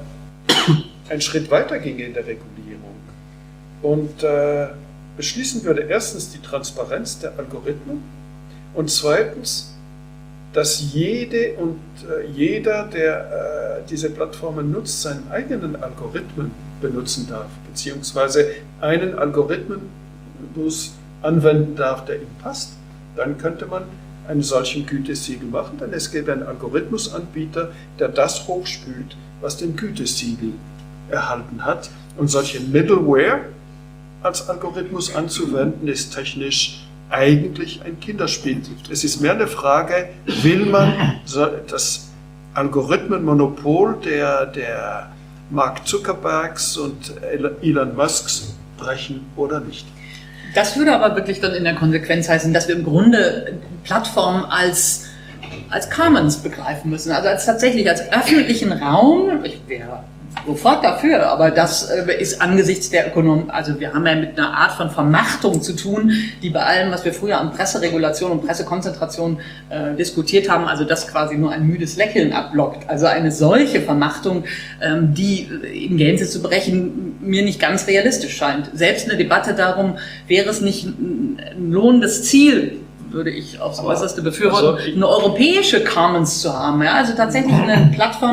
einen Schritt weiter ginge in der Regulierung und beschließen würde, erstens die Transparenz der Algorithmen und zweitens, dass jede und jeder, der diese Plattformen nutzt, seinen eigenen Algorithmen benutzen darf, beziehungsweise einen Algorithmus anwenden darf, der ihm passt, dann könnte man einen solchen Gütesiegel machen, denn es gäbe einen Algorithmusanbieter, der das hochspült, was den Gütesiegel erhalten hat. Und solche Middleware als Algorithmus anzuwenden, ist technisch eigentlich ein Kinderspiel. Es ist mehr eine Frage, will man das Algorithmenmonopol der Mark Zuckerbergs und Elon Musks brechen oder nicht? Das würde aber wirklich dann in der Konsequenz heißen, dass wir im Grunde Plattformen als Commons begreifen müssen, also tatsächlich als öffentlichen Raum. Ich wäre sofort dafür, aber das ist angesichts der Ökonomie, also wir haben ja mit einer Art von Vermachtung zu tun, die bei allem, was wir früher an Presseregulation und Pressekonzentration diskutiert haben, also das quasi nur ein müdes Lächeln abblockt. Also eine solche Vermachtung, die in Gänze zu brechen, mir nicht ganz realistisch scheint. Selbst eine Debatte darum, wäre es nicht ein lohnendes Ziel, würde ich aufs Äußerste befürworten, eine europäische Commons zu haben. Ja? Also tatsächlich eine Plattform,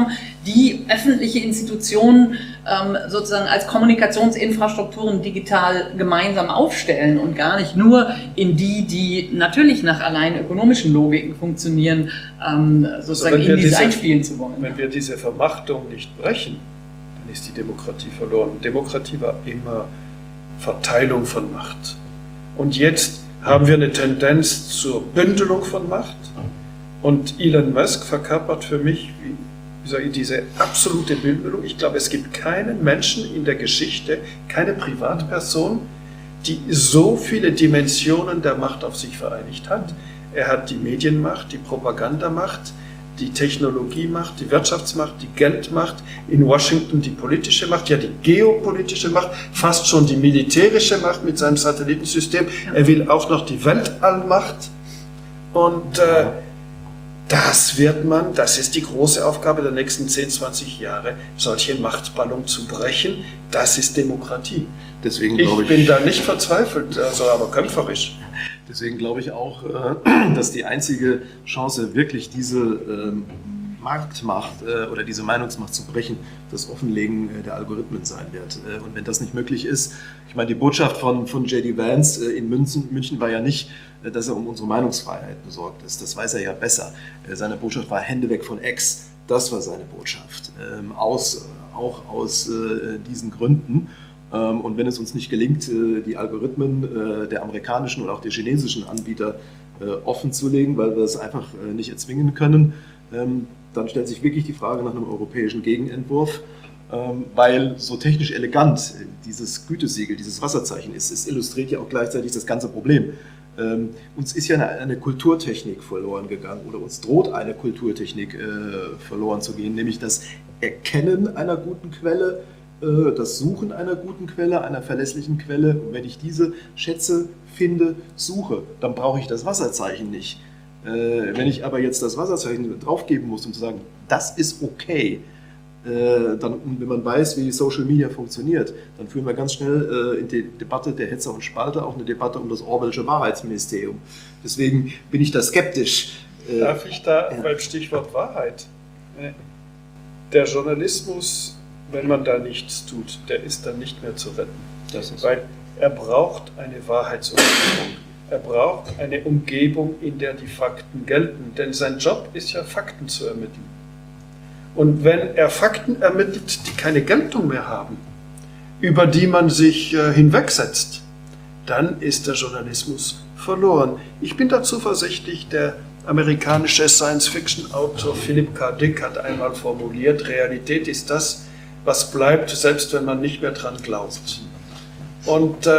die öffentliche Institutionen sozusagen als Kommunikationsinfrastrukturen digital gemeinsam aufstellen und gar nicht nur in die natürlich nach allein ökonomischen Logiken funktionieren, sozusagen in diese einspielen zu wollen. Wenn wir diese Vermachtung nicht brechen, dann ist die Demokratie verloren. Demokratie war immer Verteilung von Macht. Und jetzt haben wir eine Tendenz zur Bündelung von Macht. Und Elon Musk verkörpert für mich diese absolute Bündelung. Ich glaube, es gibt keinen Menschen in der Geschichte, keine Privatperson, die so viele Dimensionen der Macht auf sich vereinigt hat. Er hat die Medienmacht, die Propagandamacht, die Technologiemacht, die Wirtschaftsmacht, die Geldmacht, in Washington die politische Macht, ja die geopolitische Macht, fast schon die militärische Macht mit seinem Satellitensystem. Er will auch noch die Weltallmacht. Und das ist die große Aufgabe der nächsten 10, 20 Jahre, solche Machtballung zu brechen. Das ist Demokratie. Deswegen Ich bin da nicht verzweifelt, aber kämpferisch. Deswegen glaube ich auch, dass die einzige Chance, wirklich diese Marktmacht oder diese Meinungsmacht zu brechen, das Offenlegen der Algorithmen sein wird. Und wenn das nicht möglich ist, ich meine, die Botschaft von J.D. Vance in München war ja nicht, dass er um unsere Meinungsfreiheit besorgt ist. Das weiß er ja besser. Seine Botschaft war Hände weg von X. Das war seine Botschaft. Auch aus diesen Gründen. Und wenn es uns nicht gelingt, die Algorithmen der amerikanischen und auch der chinesischen Anbieter offen zu legen, weil wir es einfach nicht erzwingen können, dann stellt sich wirklich die Frage nach einem europäischen Gegenentwurf, weil so technisch elegant dieses Gütesiegel, dieses Wasserzeichen ist. Es illustriert ja auch gleichzeitig das ganze Problem. Uns ist ja eine Kulturtechnik verloren gegangen oder uns droht eine Kulturtechnik verloren zu gehen, nämlich das Erkennen einer guten Quelle, das Suchen einer guten Quelle, einer verlässlichen Quelle. Und wenn ich diese Schätze finde, suche, dann brauche ich das Wasserzeichen nicht. Wenn ich aber jetzt das Wasserzeichen draufgeben muss, um zu sagen, das ist okay, und wenn man weiß, wie Social Media funktioniert, dann führen wir ganz schnell in die Debatte der Hetzer und Spalter auch eine Debatte um das Orwellsche Wahrheitsministerium. Deswegen bin ich da skeptisch. Darf ich da beim Stichwort Wahrheit? Der Journalismus, wenn man da nichts tut, der ist dann nicht mehr zu retten. Weil er braucht eine Wahrheitsumgebung. Er braucht eine Umgebung, in der die Fakten gelten. Denn sein Job ist ja, Fakten zu ermitteln. Und wenn er Fakten ermittelt, die keine Geltung mehr haben, über die man sich hinwegsetzt, dann ist der Journalismus verloren. Ich bin da zuversichtlich, der amerikanische Science-Fiction-Autor Philip K. Dick hat einmal formuliert, Realität ist das, was bleibt, selbst wenn man nicht mehr dran glaubt. Und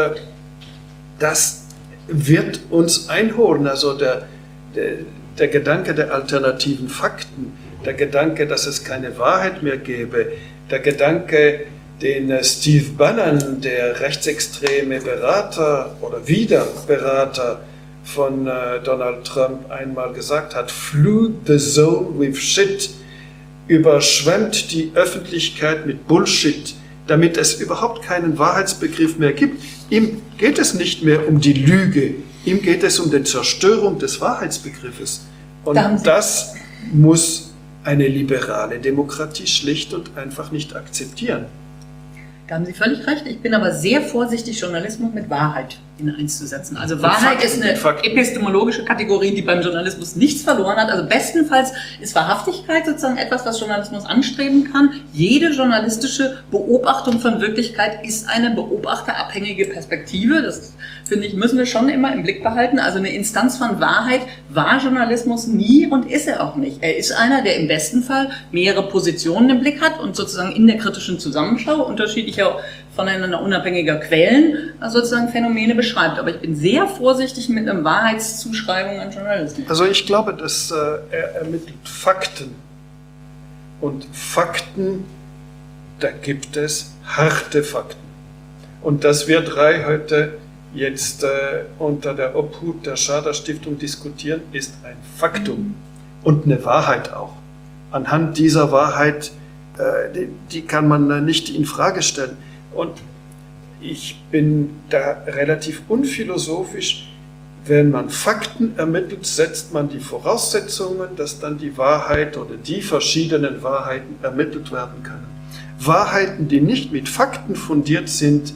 das wird uns einholen. Also der Gedanke der alternativen Fakten, der Gedanke, dass es keine Wahrheit mehr gäbe, der Gedanke, den Steve Bannon, der rechtsextreme Berater oder Wiederberater von Donald Trump einmal gesagt hat, flood the zone with shit, überschwemmt die Öffentlichkeit mit Bullshit, damit es überhaupt keinen Wahrheitsbegriff mehr gibt. Ihm geht es nicht mehr um die Lüge, ihm geht es um die Zerstörung des Wahrheitsbegriffes. Und das muss eine liberale Demokratie schlicht und einfach nicht akzeptieren. Da haben Sie völlig recht. Ich bin aber sehr vorsichtig, Journalismus mit Wahrheit in eins zu setzen. Also Wahrheit ist eine epistemologische Kategorie, die beim Journalismus nichts verloren hat. Also bestenfalls ist Wahrhaftigkeit sozusagen etwas, was Journalismus anstreben kann. Jede journalistische Beobachtung von Wirklichkeit ist eine beobachterabhängige Perspektive. Das, finde ich, müssen wir schon immer im Blick behalten. Also eine Instanz von Wahrheit war Journalismus nie und ist er auch nicht. Er ist einer, der im besten Fall mehrere Positionen im Blick hat und sozusagen in der kritischen Zusammenschau unterschiedlicher voneinander unabhängiger Quellen sozusagen Phänomene beschreibt. Aber ich bin sehr vorsichtig mit einer Wahrheitszuschreibung an Journalisten. Also ich glaube, dass er ermittelt Fakten. Und Fakten, da gibt es harte Fakten. Und dass wir drei heute jetzt unter der Obhut der Schader Stiftung diskutieren, ist ein Faktum und eine Wahrheit auch. Anhand dieser Wahrheit, die kann man nicht in Frage stellen. Und ich bin da relativ unphilosophisch, wenn man Fakten ermittelt, setzt man die Voraussetzungen, dass dann die Wahrheit oder die verschiedenen Wahrheiten ermittelt werden können. Wahrheiten, die nicht mit Fakten fundiert sind,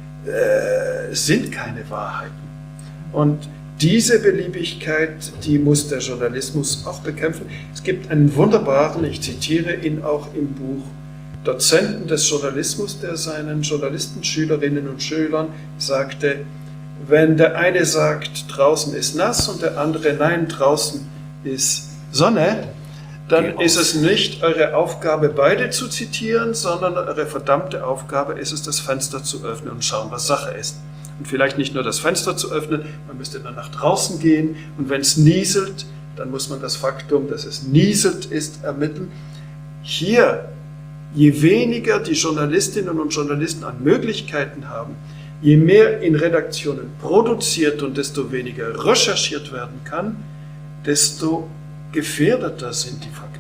sind keine Wahrheiten. Und diese Beliebigkeit, die muss der Journalismus auch bekämpfen. Es gibt einen wunderbaren, ich zitiere ihn auch im Buch, Dozenten des Journalismus, der seinen Journalistenschülerinnen und Schülern sagte, wenn der eine sagt, draußen ist nass und der andere, nein, draußen ist Sonne, dann ist es nicht eure Aufgabe, beide zu zitieren, sondern eure verdammte Aufgabe ist es, das Fenster zu öffnen und schauen, was Sache ist. Und vielleicht nicht nur das Fenster zu öffnen, man müsste dann nach draußen gehen und wenn es nieselt, dann muss man das Faktum, dass es nieselt ist, ermitteln. Hier, je weniger die Journalistinnen und Journalisten an Möglichkeiten haben, je mehr in Redaktionen produziert und desto weniger recherchiert werden kann, desto gefährdeter sind die Fakten.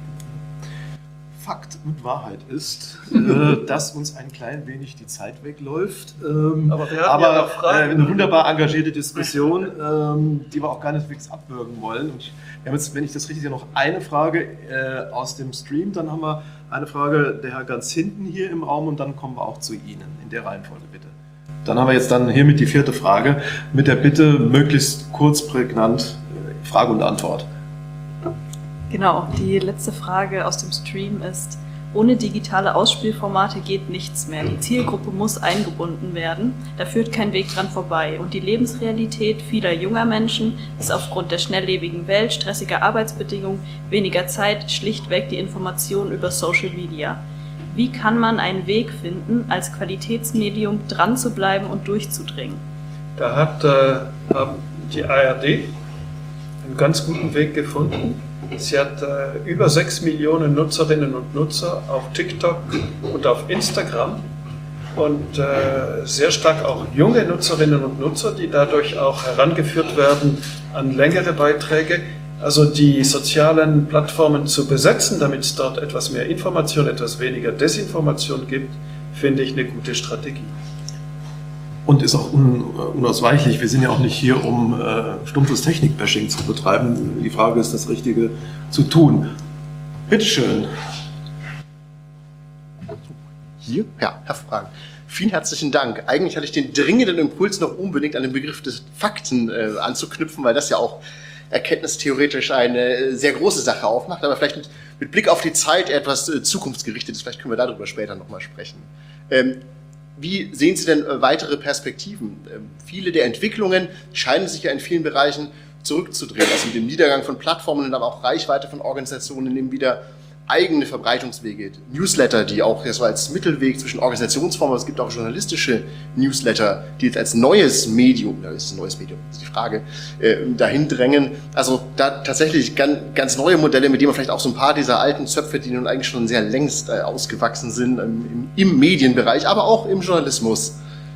Fakt und Wahrheit ist, dass uns ein klein wenig die Zeit wegläuft. Aber wir hatten ja noch Fragen. Eine wunderbar engagierte Diskussion, die wir auch gar nicht fix abwürgen wollen. Und wir haben jetzt, wenn ich das richtig sehe, noch eine Frage aus dem Stream. Dann haben wir eine Frage, der Herr ganz hinten hier im Raum, und dann kommen wir auch zu Ihnen. In der Reihenfolge bitte. Dann haben wir jetzt dann hiermit die 4. Frage mit der Bitte, möglichst kurz, prägnant, Frage und Antwort. Genau, die letzte Frage aus dem Stream ist, ohne digitale Ausspielformate geht nichts mehr. Die Zielgruppe muss eingebunden werden, da führt kein Weg dran vorbei. Und die Lebensrealität vieler junger Menschen ist aufgrund der schnelllebigen Welt, stressiger Arbeitsbedingungen, weniger Zeit, schlichtweg die Information über Social Media. Wie kann man einen Weg finden, als Qualitätsmedium dran zu bleiben und durchzudringen? Da hat die ARD einen ganz guten Weg gefunden. Sie hat über 6 Millionen Nutzerinnen und Nutzer auf TikTok und auf Instagram und sehr stark auch junge Nutzerinnen und Nutzer, die dadurch auch herangeführt werden an längere Beiträge. Also die sozialen Plattformen zu besetzen, damit es dort etwas mehr Information, etwas weniger Desinformation gibt, finde ich eine gute Strategie. Und ist auch unausweichlich. Wir sind ja auch nicht hier, um stumpfes Technik-Bashing zu betreiben. Die Frage ist, das Richtige zu tun. Bitte schön. Hier? Ja, hervorragend. Vielen herzlichen Dank. Eigentlich hatte ich den dringenden Impuls, noch unbedingt an den Begriff des Fakten anzuknüpfen, weil das ja auch erkenntnistheoretisch eine sehr große Sache aufmacht, aber vielleicht mit Blick auf die Zeit etwas zukunftsgerichtet ist. Vielleicht können wir darüber später nochmal sprechen. Wie sehen Sie denn weitere Perspektiven? Viele der Entwicklungen scheinen sich ja in vielen Bereichen zurückzudrehen. Also mit dem Niedergang von Plattformen und aber auch Reichweite von Organisationen nehmen wieder eigene Verbreitungswege. Newsletter, die auch so als Mittelweg zwischen Organisationsformen, aber es gibt auch journalistische Newsletter, die jetzt als neues Medium, das ist ein neues Medium, das ist die Frage, dahin drängen. Also da tatsächlich ganz neue Modelle, mit denen man vielleicht auch so ein paar dieser alten Zöpfe, die nun eigentlich schon sehr längst ausgewachsen sind, im Medienbereich, aber auch im Journalismus,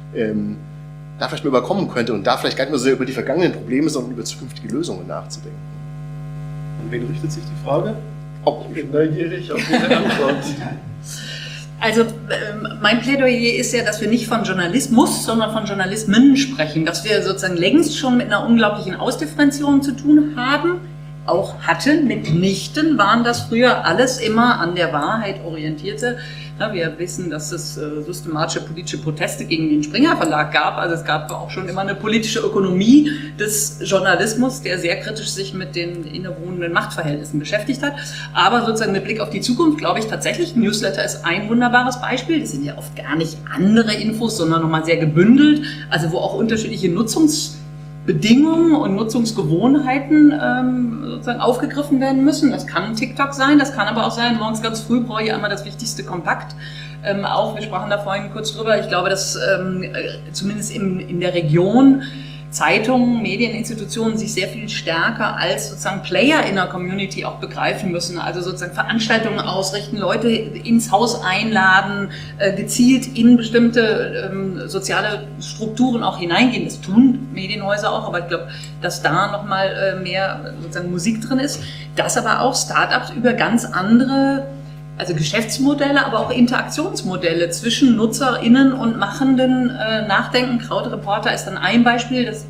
da vielleicht mal überkommen könnte und da vielleicht gar nicht nur so über die vergangenen Probleme, sondern über zukünftige Lösungen nachzudenken. An wen richtet sich die Frage? Ich bin neugierig auf diese Antwort. Also mein Plädoyer ist ja, dass wir nicht von Journalismus, sondern von Journalismen sprechen, dass wir sozusagen längst schon mit einer unglaublichen Ausdifferenzierung zu tun haben, auch hatten. Mitnichten waren das früher alles immer an der Wahrheit orientierte. Ja, wir wissen, dass es systematische politische Proteste gegen den Springer Verlag gab. Also es gab auch schon immer eine politische Ökonomie des Journalismus, der sehr kritisch sich mit den innewohnenden Machtverhältnissen beschäftigt hat. Aber sozusagen mit Blick auf die Zukunft glaube ich tatsächlich, Newsletter ist ein wunderbares Beispiel. Das sind ja oft gar nicht andere Infos, sondern nochmal sehr gebündelt. Also wo auch unterschiedliche Nutzungsbedingungen und Nutzungsgewohnheiten sozusagen aufgegriffen werden müssen. Das kann TikTok sein, das kann aber auch sein, morgens ganz früh brauche ich einmal das wichtigste Kompakt auf. Wir sprachen da vorhin kurz drüber. Ich glaube, dass zumindest in der Region Zeitungen, Medieninstitutionen sich sehr viel stärker als sozusagen Player in der Community auch begreifen müssen. Also sozusagen Veranstaltungen ausrichten, Leute ins Haus einladen, gezielt in bestimmte soziale Strukturen auch hineingehen. Das tun Medienhäuser auch, aber ich glaube, dass da nochmal mehr sozusagen Musik drin ist. Dass aber auch Startups über ganz andere, also Geschäftsmodelle, aber auch Interaktionsmodelle zwischen NutzerInnen und Machenden nachdenken. Krautreporter ist dann ein Beispiel, das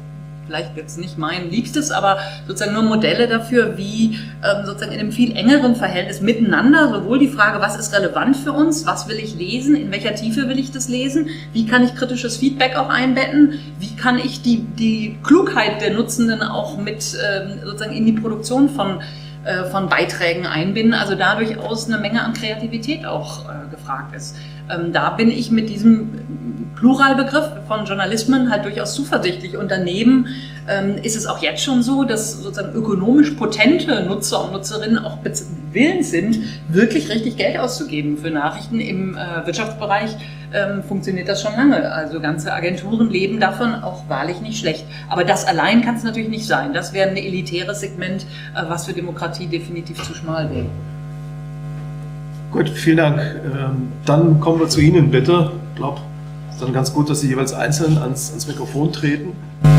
vielleicht jetzt nicht mein Liebstes, aber sozusagen nur Modelle dafür, wie sozusagen in einem viel engeren Verhältnis miteinander, sowohl die Frage, was ist relevant für uns, was will ich lesen, in welcher Tiefe will ich das lesen, wie kann ich kritisches Feedback auch einbetten, wie kann ich die Klugheit der Nutzenden auch mit sozusagen in die Produktion von Beiträgen einbinden, also da durchaus eine Menge an Kreativität auch gefragt ist. Da bin ich mit diesem Pluralbegriff von Journalismen halt durchaus zuversichtlich. Und daneben ist es auch jetzt schon so, dass sozusagen ökonomisch potente Nutzer und Nutzerinnen auch willens sind, wirklich richtig Geld auszugeben für Nachrichten. Im Wirtschaftsbereich funktioniert das schon lange. Also ganze Agenturen leben davon, auch wahrlich nicht schlecht. Aber das allein kann es natürlich nicht sein. Das wäre ein elitäres Segment, was für Demokratie definitiv zu schmal wäre. Gut, vielen Dank. Dann kommen wir zu Ihnen, bitte. Ich glaube, es ist dann ganz gut, dass Sie jeweils einzeln ans Mikrofon treten.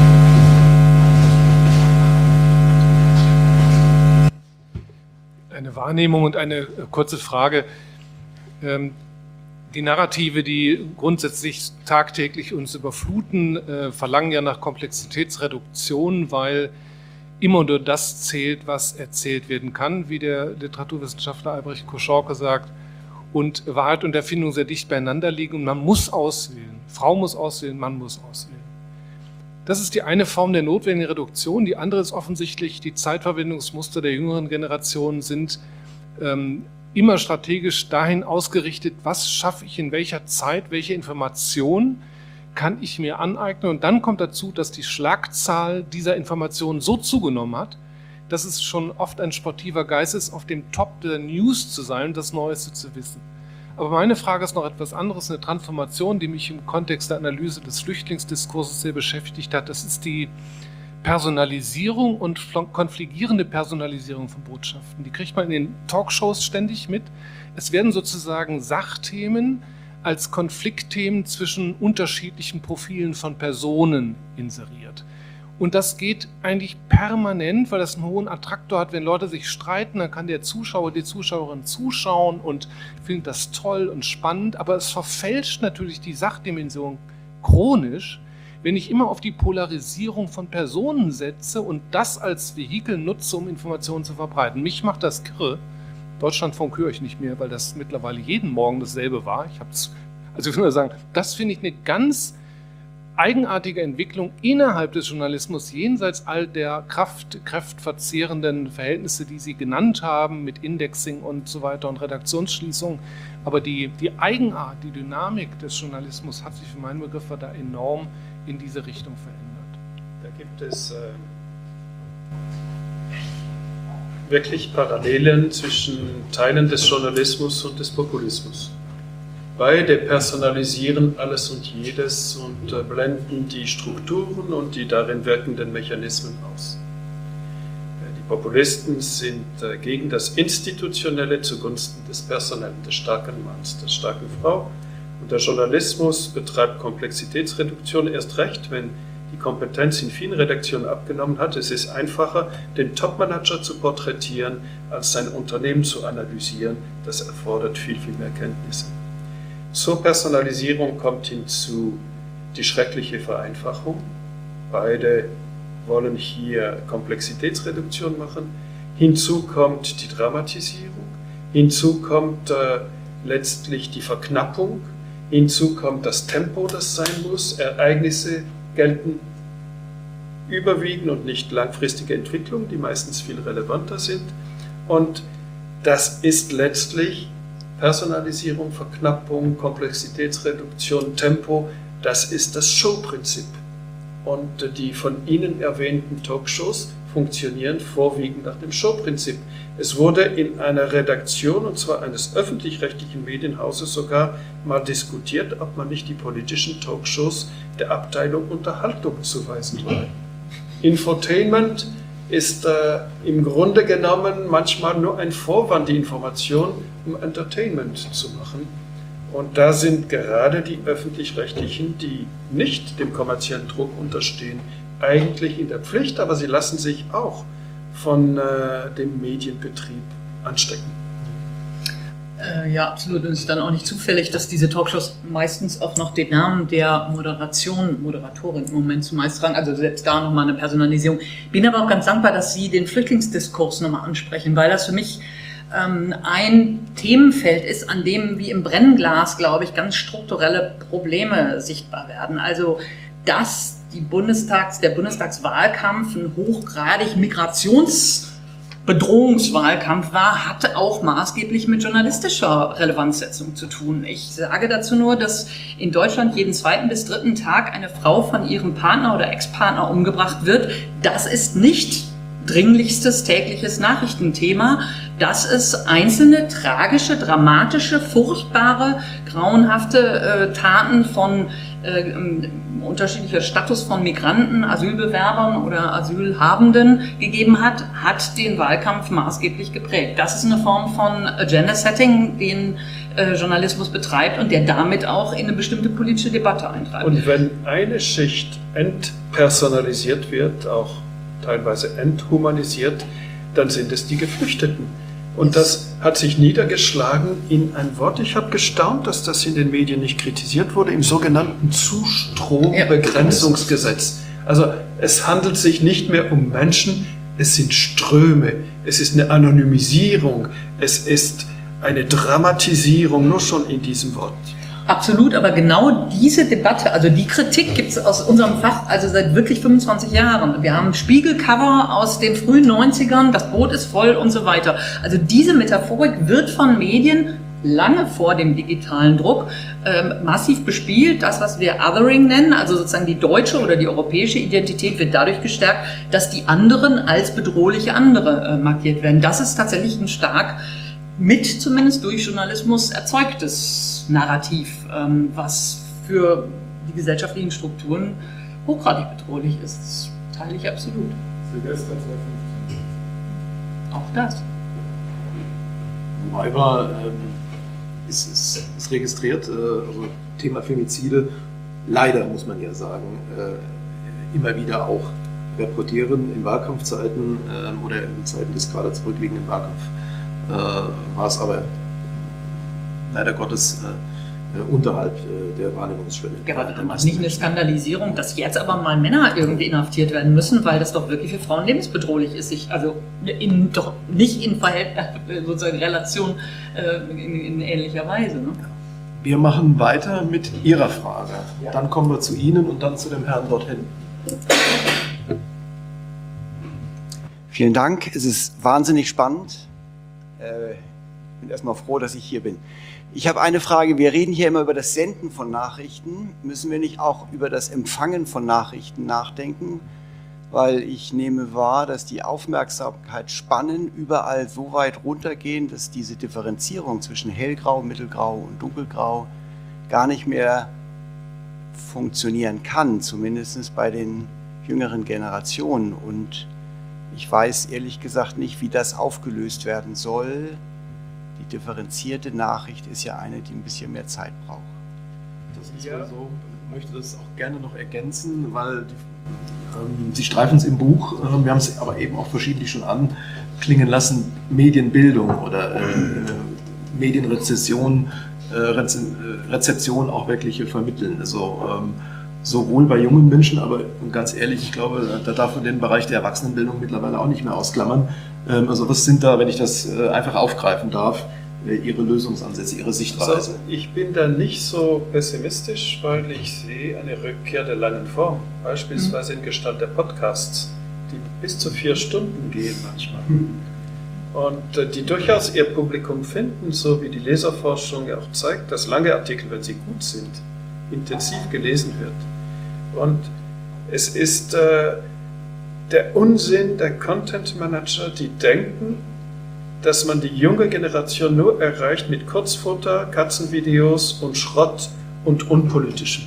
Eine Wahrnehmung und eine kurze Frage. Die Narrative, die grundsätzlich tagtäglich uns überfluten, verlangen ja nach Komplexitätsreduktion, weil immer nur das zählt, was erzählt werden kann, wie der Literaturwissenschaftler Albrecht Koschorke sagt, und Wahrheit und Erfindung sehr dicht beieinander liegen und man muss auswählen. Frau muss auswählen, Mann muss auswählen. Das ist die eine Form der notwendigen Reduktion. Die andere ist offensichtlich, die Zeitverwendungsmuster der jüngeren Generationen sind immer strategisch dahin ausgerichtet, was schaffe ich in welcher Zeit, welche Information kann ich mir aneignen. Und dann kommt dazu, dass die Schlagzahl dieser Informationen so zugenommen hat, dass es schon oft ein sportiver Geist ist, auf dem Top der News zu sein und das Neueste zu wissen. Aber meine Frage ist noch etwas anderes, eine Transformation, die mich im Kontext der Analyse des Flüchtlingsdiskurses sehr beschäftigt hat. Das ist die Personalisierung und konfligierende Personalisierung von Botschaften. Die kriegt man in den Talkshows ständig mit. Es werden sozusagen Sachthemen als Konfliktthemen zwischen unterschiedlichen Profilen von Personen inseriert. Und das geht eigentlich permanent, weil das einen hohen Attraktor hat. Wenn Leute sich streiten, dann kann der Zuschauer, die Zuschauerin zuschauen und findet das toll und spannend. Aber es verfälscht natürlich die Sachdimension chronisch, wenn ich immer auf die Polarisierung von Personen setze und das als Vehikel nutze, um Informationen zu verbreiten. Mich macht das kirre. Deutschlandfunk höre ich nicht mehr, weil das mittlerweile jeden Morgen dasselbe war. Ich will nur sagen, das finde ich eine ganz eigenartige Entwicklung innerhalb des Journalismus, jenseits all der kraftverzehrenden Verhältnisse, die Sie genannt haben, mit Indexing und so weiter und Redaktionsschließung. Aber die Eigenart, die Dynamik des Journalismus hat sich für meinen Begriff da enorm in diese Richtung verändert. Da gibt es wirklich Parallelen zwischen Teilen des Journalismus und des Populismus. Beide personalisieren alles und jedes und blenden die Strukturen und die darin wirkenden Mechanismen aus. Die Populisten sind gegen das Institutionelle zugunsten des Personellen, des starken Manns, der starken Frau. Und der Journalismus betreibt Komplexitätsreduktion erst recht, wenn die Kompetenz in vielen Redaktionen abgenommen hat. Es ist einfacher, den Topmanager zu porträtieren, als sein Unternehmen zu analysieren. Das erfordert viel, viel mehr Kenntnisse. Zur Personalisierung kommt hinzu die schreckliche Vereinfachung. Beide wollen hier Komplexitätsreduktion machen. Hinzu kommt die Dramatisierung. Hinzu kommt letztlich die Verknappung. Hinzu kommt das Tempo, das sein muss. Ereignisse gelten überwiegend und nicht langfristige Entwicklungen, die meistens viel relevanter sind. Und das ist letztlich Personalisierung, Verknappung, Komplexitätsreduktion, Tempo, das ist das Showprinzip. Und die von Ihnen erwähnten Talkshows funktionieren vorwiegend nach dem Showprinzip. Es wurde in einer Redaktion, und zwar eines öffentlich-rechtlichen Medienhauses, sogar mal diskutiert, ob man nicht die politischen Talkshows der Abteilung Unterhaltung zuweisen soll. Infotainment ist im Grunde genommen manchmal nur ein Vorwand, die Information, um Entertainment zu machen. Und da sind gerade die Öffentlich-Rechtlichen, die nicht dem kommerziellen Druck unterstehen, eigentlich in der Pflicht, aber sie lassen sich auch von dem Medienbetrieb anstecken. Ja, absolut. Und es ist dann auch nicht zufällig, dass diese Talkshows meistens auch noch den Namen der Moderatorin im Moment zumeist tragen. Also selbst da nochmal eine Personalisierung. Bin aber auch ganz dankbar, dass Sie den Flüchtlingsdiskurs nochmal ansprechen, weil das für mich ein Themenfeld ist, an dem wie im Brennglas, glaube ich, ganz strukturelle Probleme sichtbar werden. Also, dass der Bundestagswahlkampf ein hochgradig Migrationsbedrohungswahlkampf war, hatte auch maßgeblich mit journalistischer Relevanzsetzung zu tun. Ich sage dazu nur, dass in Deutschland jeden 2. bis 3. Tag eine Frau von ihrem Partner oder Ex-Partner umgebracht wird. Das ist nicht dringlichstes tägliches Nachrichtenthema. Das ist einzelne tragische, dramatische, furchtbare, grauenhafte Taten von unterschiedlicher Status von Migranten, Asylbewerbern oder Asylhabenden gegeben hat den Wahlkampf maßgeblich geprägt. Das ist eine Form von Agenda-Setting, den Journalismus betreibt und der damit auch in eine bestimmte politische Debatte eintreibt. Und wenn eine Schicht entpersonalisiert wird, auch teilweise enthumanisiert, dann sind es die Geflüchteten. Und das hat sich niedergeschlagen in ein Wort, ich habe gestaunt, dass das in den Medien nicht kritisiert wurde, im sogenannten Zustrombegrenzungsgesetz. Also es handelt sich nicht mehr um Menschen, es sind Ströme, es ist eine Anonymisierung, es ist eine Dramatisierung, nur schon in diesem Wort. Absolut, aber genau diese Debatte, also die Kritik gibt es aus unserem Fach also seit wirklich 25 Jahren. Wir haben Spiegelcover aus den frühen 90ern, das Boot ist voll und so weiter. Also diese Metaphorik wird von Medien lange vor dem digitalen Druck massiv bespielt. Das, was wir Othering nennen, also sozusagen die deutsche oder die europäische Identität, wird dadurch gestärkt, dass die anderen als bedrohliche andere markiert werden. Das ist tatsächlich ein stark zumindest durch Journalismus erzeugtes Narrativ, was für die gesellschaftlichen Strukturen hochgradig bedrohlich ist. Das teile ich absolut. Silvester 2015. Auch das. Weiber ist registriert, also Thema Femizide, leider muss man ja sagen, immer wieder auch reportieren in Wahlkampfzeiten oder in Zeiten des gerade zurückliegenden Wahlkampfs. War es aber leider Gottes unterhalb der Wahrnehmungsschwelle. Ja, aber damals nicht eine Skandalisierung, dass jetzt aber mal Männer irgendwie inhaftiert werden müssen, weil das doch wirklich für Frauen lebensbedrohlich ist. Doch nicht in sozusagen Relation in ähnlicher Weise. Ne? Wir machen weiter mit Ihrer Frage. Ja. Dann kommen wir zu Ihnen und dann zu dem Herrn dorthin. Vielen Dank. Es ist wahnsinnig spannend. Ich bin erstmal froh, dass ich hier bin. Ich habe eine Frage. Wir reden hier immer über das Senden von Nachrichten. Müssen wir nicht auch über das Empfangen von Nachrichten nachdenken? Weil ich nehme wahr, dass die Aufmerksamkeitsspannen überall so weit runtergehen, dass diese Differenzierung zwischen hellgrau, mittelgrau und dunkelgrau gar nicht mehr funktionieren kann, zumindest bei den jüngeren Generationen. Und ich weiß ehrlich gesagt nicht, wie das aufgelöst werden soll. Die differenzierte Nachricht ist ja eine, die ein bisschen mehr Zeit braucht. Das ist ja so. Ich möchte das auch gerne noch ergänzen, weil Sie streifen es im Buch, wir haben es aber eben auch verschiedentlich schon anklingen lassen, Medienbildung oder Medienrezeption, Rezeption auch wirkliche vermitteln. Also sowohl bei jungen Menschen, aber ganz ehrlich, ich glaube, da darf man den Bereich der Erwachsenenbildung mittlerweile auch nicht mehr ausklammern. Also was sind da, wenn ich das einfach aufgreifen darf, Ihre Lösungsansätze, Ihre Sichtweise? Also ich bin da nicht so pessimistisch, weil ich sehe eine Rückkehr der langen Form, beispielsweise in Gestalt der Podcasts, die bis zu 4 Stunden gehen manchmal. Und die durchaus ihr Publikum finden, so wie die Leserforschung ja auch zeigt, dass lange Artikel, wenn sie gut sind, intensiv gelesen wird. Und es ist der Unsinn der Content Manager, die denken, dass man die junge Generation nur erreicht mit Kurzfutter, Katzenvideos und Schrott und Unpolitischem.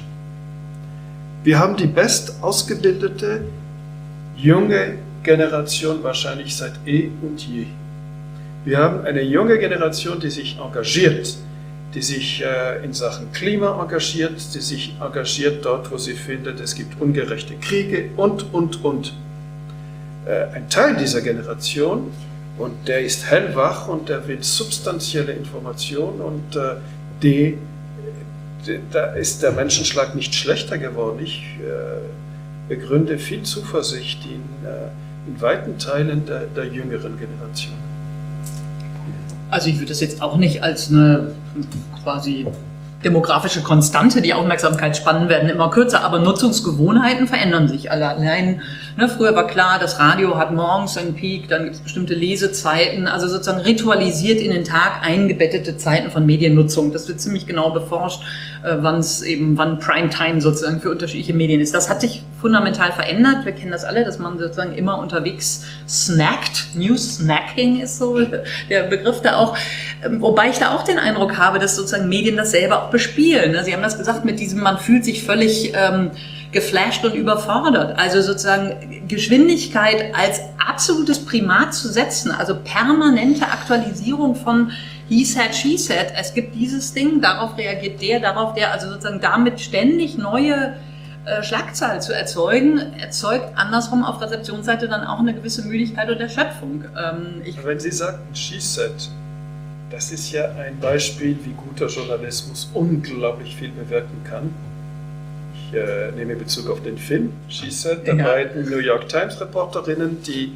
Wir haben die best ausgebildete junge Generation wahrscheinlich seit und je. Wir haben eine junge Generation, die sich engagiert, die sich in Sachen Klima engagiert, die sich engagiert dort, wo sie findet, es gibt ungerechte Kriege und. Ein Teil dieser Generation, Und der ist hellwach und der will substanzielle Informationen und da ist der Menschenschlag nicht schlechter geworden. Ich begründe viel Zuversicht in weiten Teilen der jüngeren Generation. Also ich würde das jetzt auch nicht als eine quasi demografische Konstante, die Aufmerksamkeitsspannen werden immer kürzer, aber Nutzungsgewohnheiten verändern sich alle. Allein, früher war klar, das Radio hat morgens einen Peak, dann gibt es bestimmte Lesezeiten, also sozusagen ritualisiert in den Tag eingebettete Zeiten von Mediennutzung. Das wird ziemlich genau beforscht, wann Primetime sozusagen für unterschiedliche Medien ist. Das hat sich fundamental verändert. Wir kennen das alle, dass man sozusagen immer unterwegs snackt. News Snacking ist so der Begriff da auch. Wobei ich da auch den Eindruck habe, dass sozusagen Medien das selber auch bespielen. Sie haben das gesagt mit diesem, man fühlt sich völlig geflasht und überfordert. Also sozusagen Geschwindigkeit als absolutes Primat zu setzen, also permanente Aktualisierung von he said, she said. Es gibt dieses Ding, darauf reagiert darauf der, also sozusagen damit ständig neue Schlagzahl zu erzeugt andersrum auf Rezeptionsseite dann auch eine gewisse Müdigkeit und Erschöpfung. Wenn Sie sagten she said, das ist ja ein Beispiel, wie guter Journalismus unglaublich viel bewirken kann. Ich nehme Bezug auf den Film She Said, der beiden New York Times Reporterinnen, die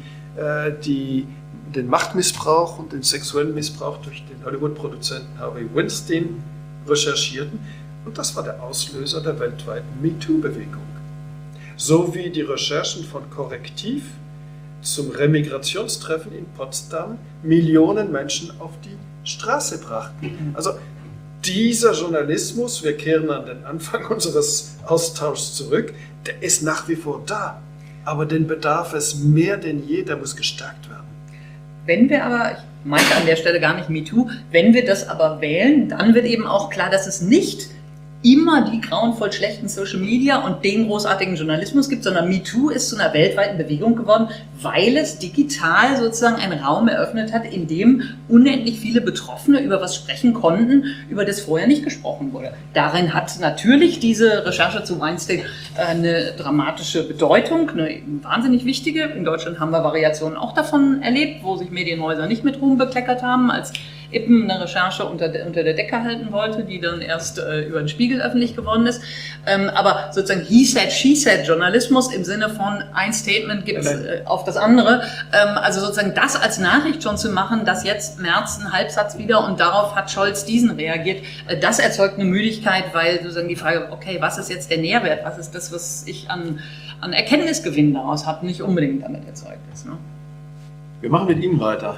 den Machtmissbrauch und den sexuellen Missbrauch durch den Hollywood-Produzenten Harvey Weinstein recherchierten. Und das war der Auslöser der weltweiten MeToo-Bewegung. So wie die Recherchen von Korrektiv zum Remigrationstreffen in Potsdam Millionen Menschen auf die Straße brachten. Also dieser Journalismus, wir kehren an den Anfang unseres Austauschs zurück, der ist nach wie vor da. Aber den bedarf es mehr denn je, der muss gestärkt werden. Wenn wir aber, ich meinte an der Stelle gar nicht MeToo, wenn wir das aber wählen, dann wird eben auch klar, dass es nicht immer die grauenvoll schlechten Social Media und den großartigen Journalismus gibt, sondern MeToo ist zu einer weltweiten Bewegung geworden, weil es digital sozusagen einen Raum eröffnet hat, in dem unendlich viele Betroffene über was sprechen konnten, über das vorher nicht gesprochen wurde. Darin hat natürlich diese Recherche zu Weinstein eine dramatische Bedeutung, eine wahnsinnig wichtige. In Deutschland haben wir Variationen auch davon erlebt, wo sich Medienhäuser nicht mit Ruhm bekleckert haben, als Ippen eine Recherche unter der Decke halten wollte, die dann erst über den Spiegel öffentlich geworden ist. Aber sozusagen he said, she said Journalismus im Sinne von ein Statement gibt auf das andere. Also sozusagen das als Nachricht schon zu machen, dass jetzt Merz einen Halbsatz wieder und darauf hat Scholz diesen reagiert, das erzeugt eine Müdigkeit, weil sozusagen die Frage, okay, was ist jetzt der Nährwert, was ist das, was ich an Erkenntnisgewinn daraus habe, nicht unbedingt damit erzeugt ist. Ne? Wir machen mit Ihnen weiter.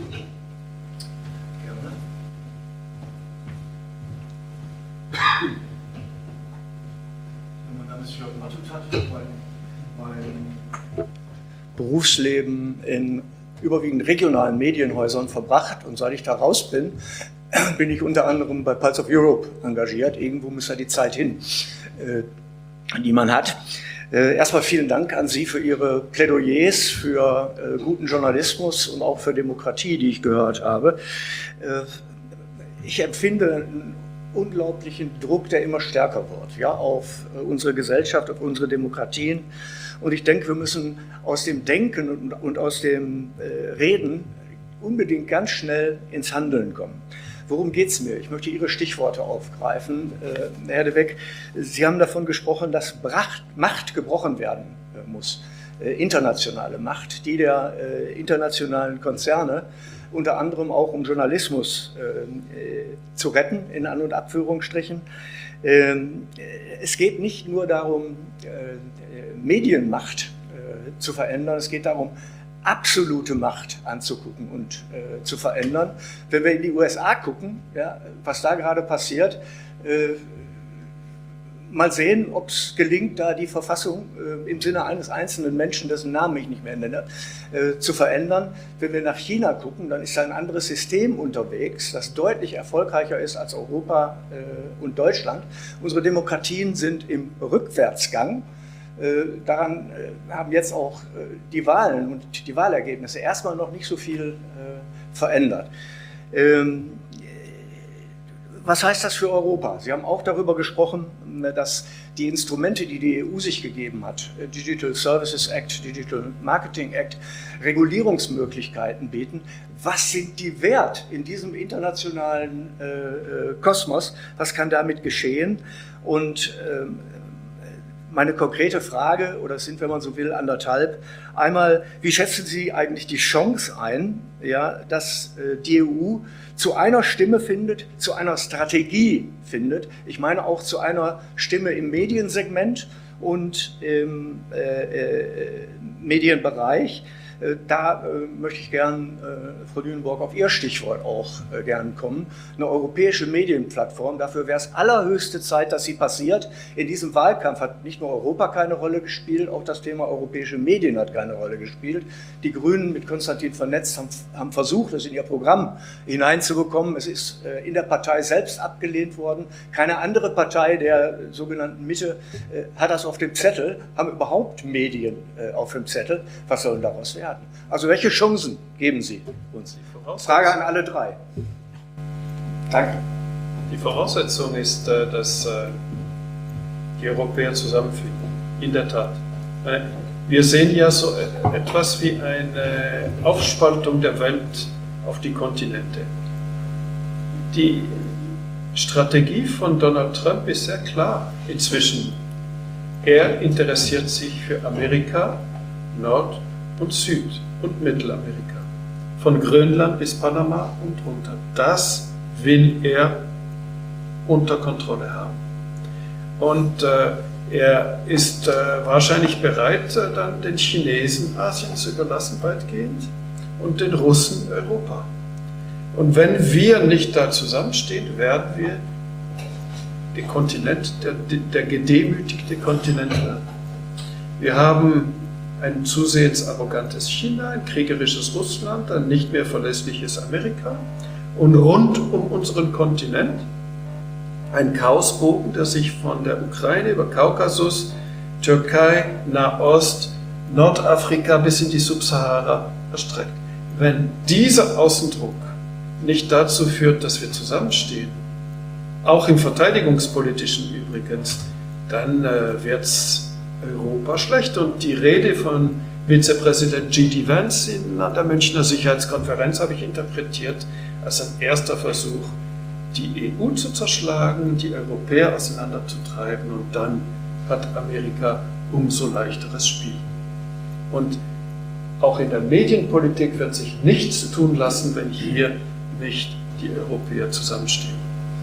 Mein Name ist Jörg Matutat. Mein Berufsleben in überwiegend regionalen Medienhäusern verbracht und seit ich da raus bin, bin ich unter anderem bei Pulse of Europe engagiert. Irgendwo muss ja die Zeit hin, die man hat. Erstmal vielen Dank an Sie für Ihre Plädoyers für guten Journalismus und auch für Demokratie, die ich gehört habe. Ich empfinde einen unglaublichen Druck, der immer stärker wird, ja, auf unsere Gesellschaft, auf unsere Demokratien. Und ich denke, wir müssen aus dem Denken und aus dem Reden unbedingt ganz schnell ins Handeln kommen. Worum geht es mir? Ich möchte Ihre Stichworte aufgreifen, Herr de Weck. Sie haben davon gesprochen, dass Macht gebrochen werden muss. Internationale Macht, die der internationalen Konzerne, unter anderem auch um Journalismus zu retten, in An- und Abführungsstrichen. Es geht nicht nur darum, Medienmacht zu verändern, es geht darum, absolute Macht anzugucken und zu verändern. Wenn wir in die USA gucken, ja, was da gerade passiert, mal sehen, ob es gelingt, da die Verfassung im Sinne eines einzelnen Menschen, dessen Namen ich nicht mehr nenne, zu verändern. Wenn wir nach China gucken, dann ist da ein anderes System unterwegs, das deutlich erfolgreicher ist als Europa und Deutschland. Unsere Demokratien sind im Rückwärtsgang. Daran haben jetzt auch die Wahlen und die Wahlergebnisse erstmal noch nicht so viel verändert. Was heißt das für Europa? Sie haben auch darüber gesprochen, dass die Instrumente, die die EU sich gegeben hat, Digital Services Act, Digital Marketing Act, Regulierungsmöglichkeiten bieten. Was sind die wert in diesem internationalen Kosmos? Was kann damit geschehen? Und meine konkrete Frage, oder es sind, wenn man so will, anderthalb. Einmal, wie schätzen Sie eigentlich die Chance ein, ja, dass die EU zu einer Stimme findet, zu einer Strategie findet? Ich meine auch zu einer Stimme im Mediensegment und im Medienbereich. Da möchte ich gern, Frau Lüneburg, auf Ihr Stichwort auch gern kommen. Eine europäische Medienplattform, dafür wäre es allerhöchste Zeit, dass sie passiert. In diesem Wahlkampf hat nicht nur Europa keine Rolle gespielt, auch das Thema europäische Medien hat keine Rolle gespielt. Die Grünen mit Konstantin Vernetz haben versucht, es in ihr Programm hineinzubekommen. Es ist in der Partei selbst abgelehnt worden. Keine andere Partei der sogenannten Mitte hat das auf dem Zettel, haben überhaupt Medien auf dem Zettel. Was soll denn daraus werden? Also welche Chancen geben Sie uns? Frage an alle drei. Danke. Die Voraussetzung ist, dass die Europäer zusammenfinden. In der Tat. Wir sehen ja so etwas wie eine Aufspaltung der Welt auf die Kontinente. Die Strategie von Donald Trump ist sehr klar inzwischen. Er interessiert sich für Amerika, Nord- und Süd- und Mittelamerika. Von Grönland bis Panama und runter. Das will er unter Kontrolle haben. Und er ist wahrscheinlich bereit, dann den Chinesen Asien zu überlassen, weitgehend, und den Russen Europa. Und wenn wir nicht da zusammenstehen, werden wir der Kontinent, der gedemütigte Kontinent werden. Wir haben ein zusehends arrogantes China, ein kriegerisches Russland, ein nicht mehr verlässliches Amerika und rund um unseren Kontinent ein Chaosbogen, der sich von der Ukraine über Kaukasus, Türkei, Nahost, Nordafrika bis in die Subsahara erstreckt. Wenn dieser Außendruck nicht dazu führt, dass wir zusammenstehen, auch im Verteidigungspolitischen übrigens, dann wird es Europa schlecht. Und die Rede von Vizepräsident G.D. Vance an der Münchner Sicherheitskonferenz habe ich interpretiert als ein erster Versuch, die EU zu zerschlagen, die Europäer auseinanderzutreiben, und dann hat Amerika umso leichteres Spiel. Und auch in der Medienpolitik wird sich nichts tun lassen, wenn hier nicht die Europäer zusammenstehen.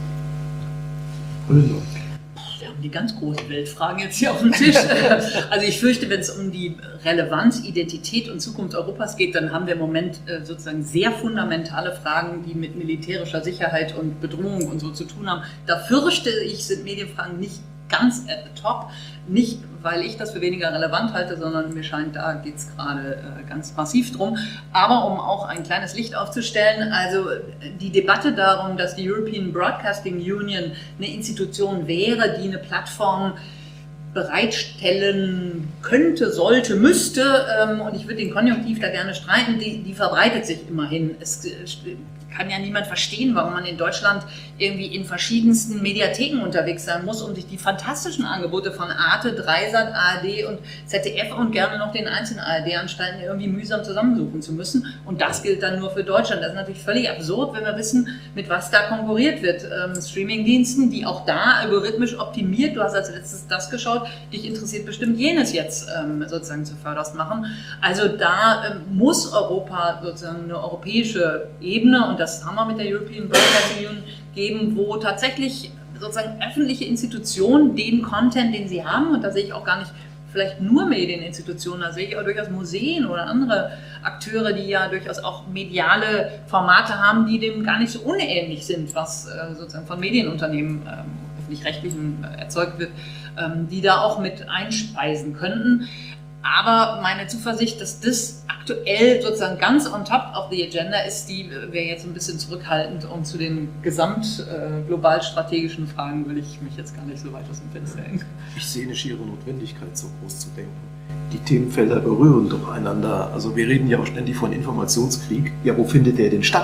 Wir haben die ganz großen Weltfragen jetzt hier auf dem Tisch. Also ich fürchte, wenn es um die Relevanz, Identität und Zukunft Europas geht, dann haben wir im Moment sozusagen sehr fundamentale Fragen, die mit militärischer Sicherheit und Bedrohung und so zu tun haben. Da fürchte ich, sind Medienfragen nicht ganz at the top. Nicht, weil ich das für weniger relevant halte, sondern mir scheint, da geht es gerade ganz massiv drum. Aber um auch ein kleines Licht aufzustellen, also die Debatte darum, dass die European Broadcasting Union eine Institution wäre, die eine Plattform bereitstellen könnte, sollte, müsste, und ich würde den Konjunktiv da gerne streiten, die verbreitet sich immerhin. Es kann ja niemand verstehen, warum man in Deutschland irgendwie in verschiedensten Mediatheken unterwegs sein muss, um sich die fantastischen Angebote von Arte, Dreisat, ARD und ZDF und gerne noch den einzelnen ARD-Anstalten irgendwie mühsam zusammensuchen zu müssen. Und das gilt dann nur für Deutschland. Das ist natürlich völlig absurd, wenn wir wissen, mit was da konkurriert wird. Streamingdiensten, die auch da algorithmisch optimiert, du hast als letztes das geschaut, dich interessiert bestimmt jenes jetzt sozusagen zuvörderst machen. Also da muss Europa sozusagen eine europäische Ebene, und das haben wir mit der European Broadcasting Union, geben, wo tatsächlich sozusagen öffentliche Institutionen den Content, den sie haben, und da sehe ich auch gar nicht vielleicht nur Medieninstitutionen, da sehe ich auch durchaus Museen oder andere Akteure, die ja durchaus auch mediale Formate haben, die dem gar nicht so unähnlich sind, was sozusagen von Medienunternehmen öffentlich-rechtlichen erzeugt wird, die da auch mit einspeisen könnten. Aber meine Zuversicht, dass das aktuell sozusagen ganz on top of the agenda ist, die wäre jetzt ein bisschen zurückhaltend, und zu den global strategischen Fragen will ich mich jetzt gar nicht so weit aus dem Fenster hängen. Ich sehe eine schiere Notwendigkeit, so groß zu denken. Die Themenfelder berühren doch einander. Also wir reden ja auch ständig von Informationskrieg. Ja, wo findet der denn statt?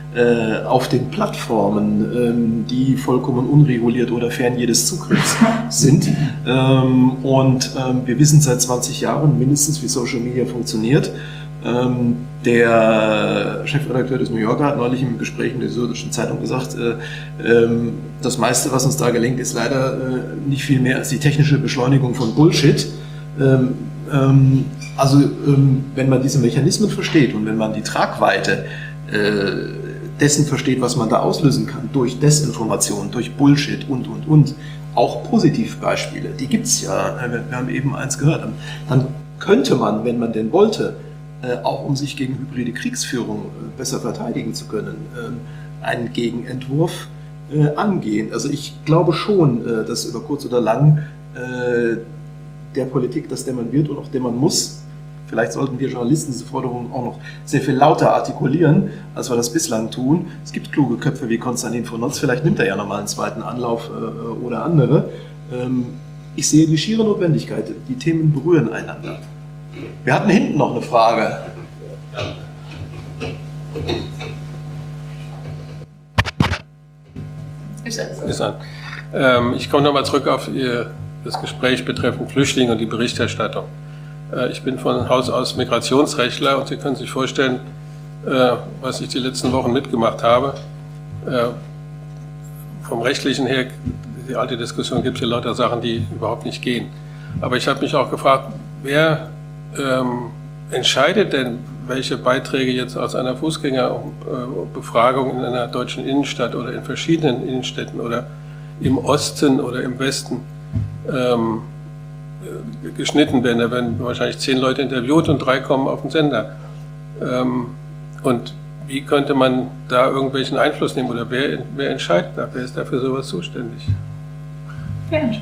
auf den Plattformen, die vollkommen unreguliert oder fern jedes Zugriffs sind. Wir wissen seit 20 Jahren mindestens, wie Social Media funktioniert. Der Chefredakteur des New Yorker hat neulich im Gespräch in der Süddeutschen Zeitung gesagt, das meiste, was uns da gelingt, ist leider nicht viel mehr als die technische Beschleunigung von Bullshit. Wenn man diese Mechanismen versteht und wenn man die Tragweite dessen versteht, was man da auslösen kann, durch Desinformation, durch Bullshit und, auch Positivbeispiele, die gibt es ja, wir haben eben eins gehört, dann könnte man, wenn man denn wollte, auch um sich gegen hybride Kriegsführung besser verteidigen zu können, einen Gegenentwurf angehen. Also ich glaube schon, dass über kurz oder lang der Politik, dass der man wird und auch der man muss, vielleicht sollten wir Journalisten diese Forderungen auch noch sehr viel lauter artikulieren, als wir das bislang tun. Es gibt kluge Köpfe wie Konstantin von Notz, vielleicht nimmt er ja nochmal einen zweiten Anlauf oder andere. Ich sehe die schiere Notwendigkeit, die Themen berühren einander. Wir hatten hinten noch eine Frage. Ich komme nochmal zurück auf das Gespräch betreffend Flüchtlinge und die Berichterstattung. Ich bin von Haus aus Migrationsrechtler und Sie können sich vorstellen, was ich die letzten Wochen mitgemacht habe. Vom Rechtlichen her, die alte Diskussion, gibt es hier lauter Sachen, die überhaupt nicht gehen. Aber ich habe mich auch gefragt, wer entscheidet denn, welche Beiträge jetzt aus einer Fußgängerbefragung in einer deutschen Innenstadt oder in verschiedenen Innenstädten oder im Osten oder im Westen geschnitten werden. Da werden wahrscheinlich 10 Leute interviewt und 3 kommen auf den Sender. Und wie könnte man da irgendwelchen Einfluss nehmen oder wer entscheidet da? Wer ist da für sowas zuständig? Wer entscheidet?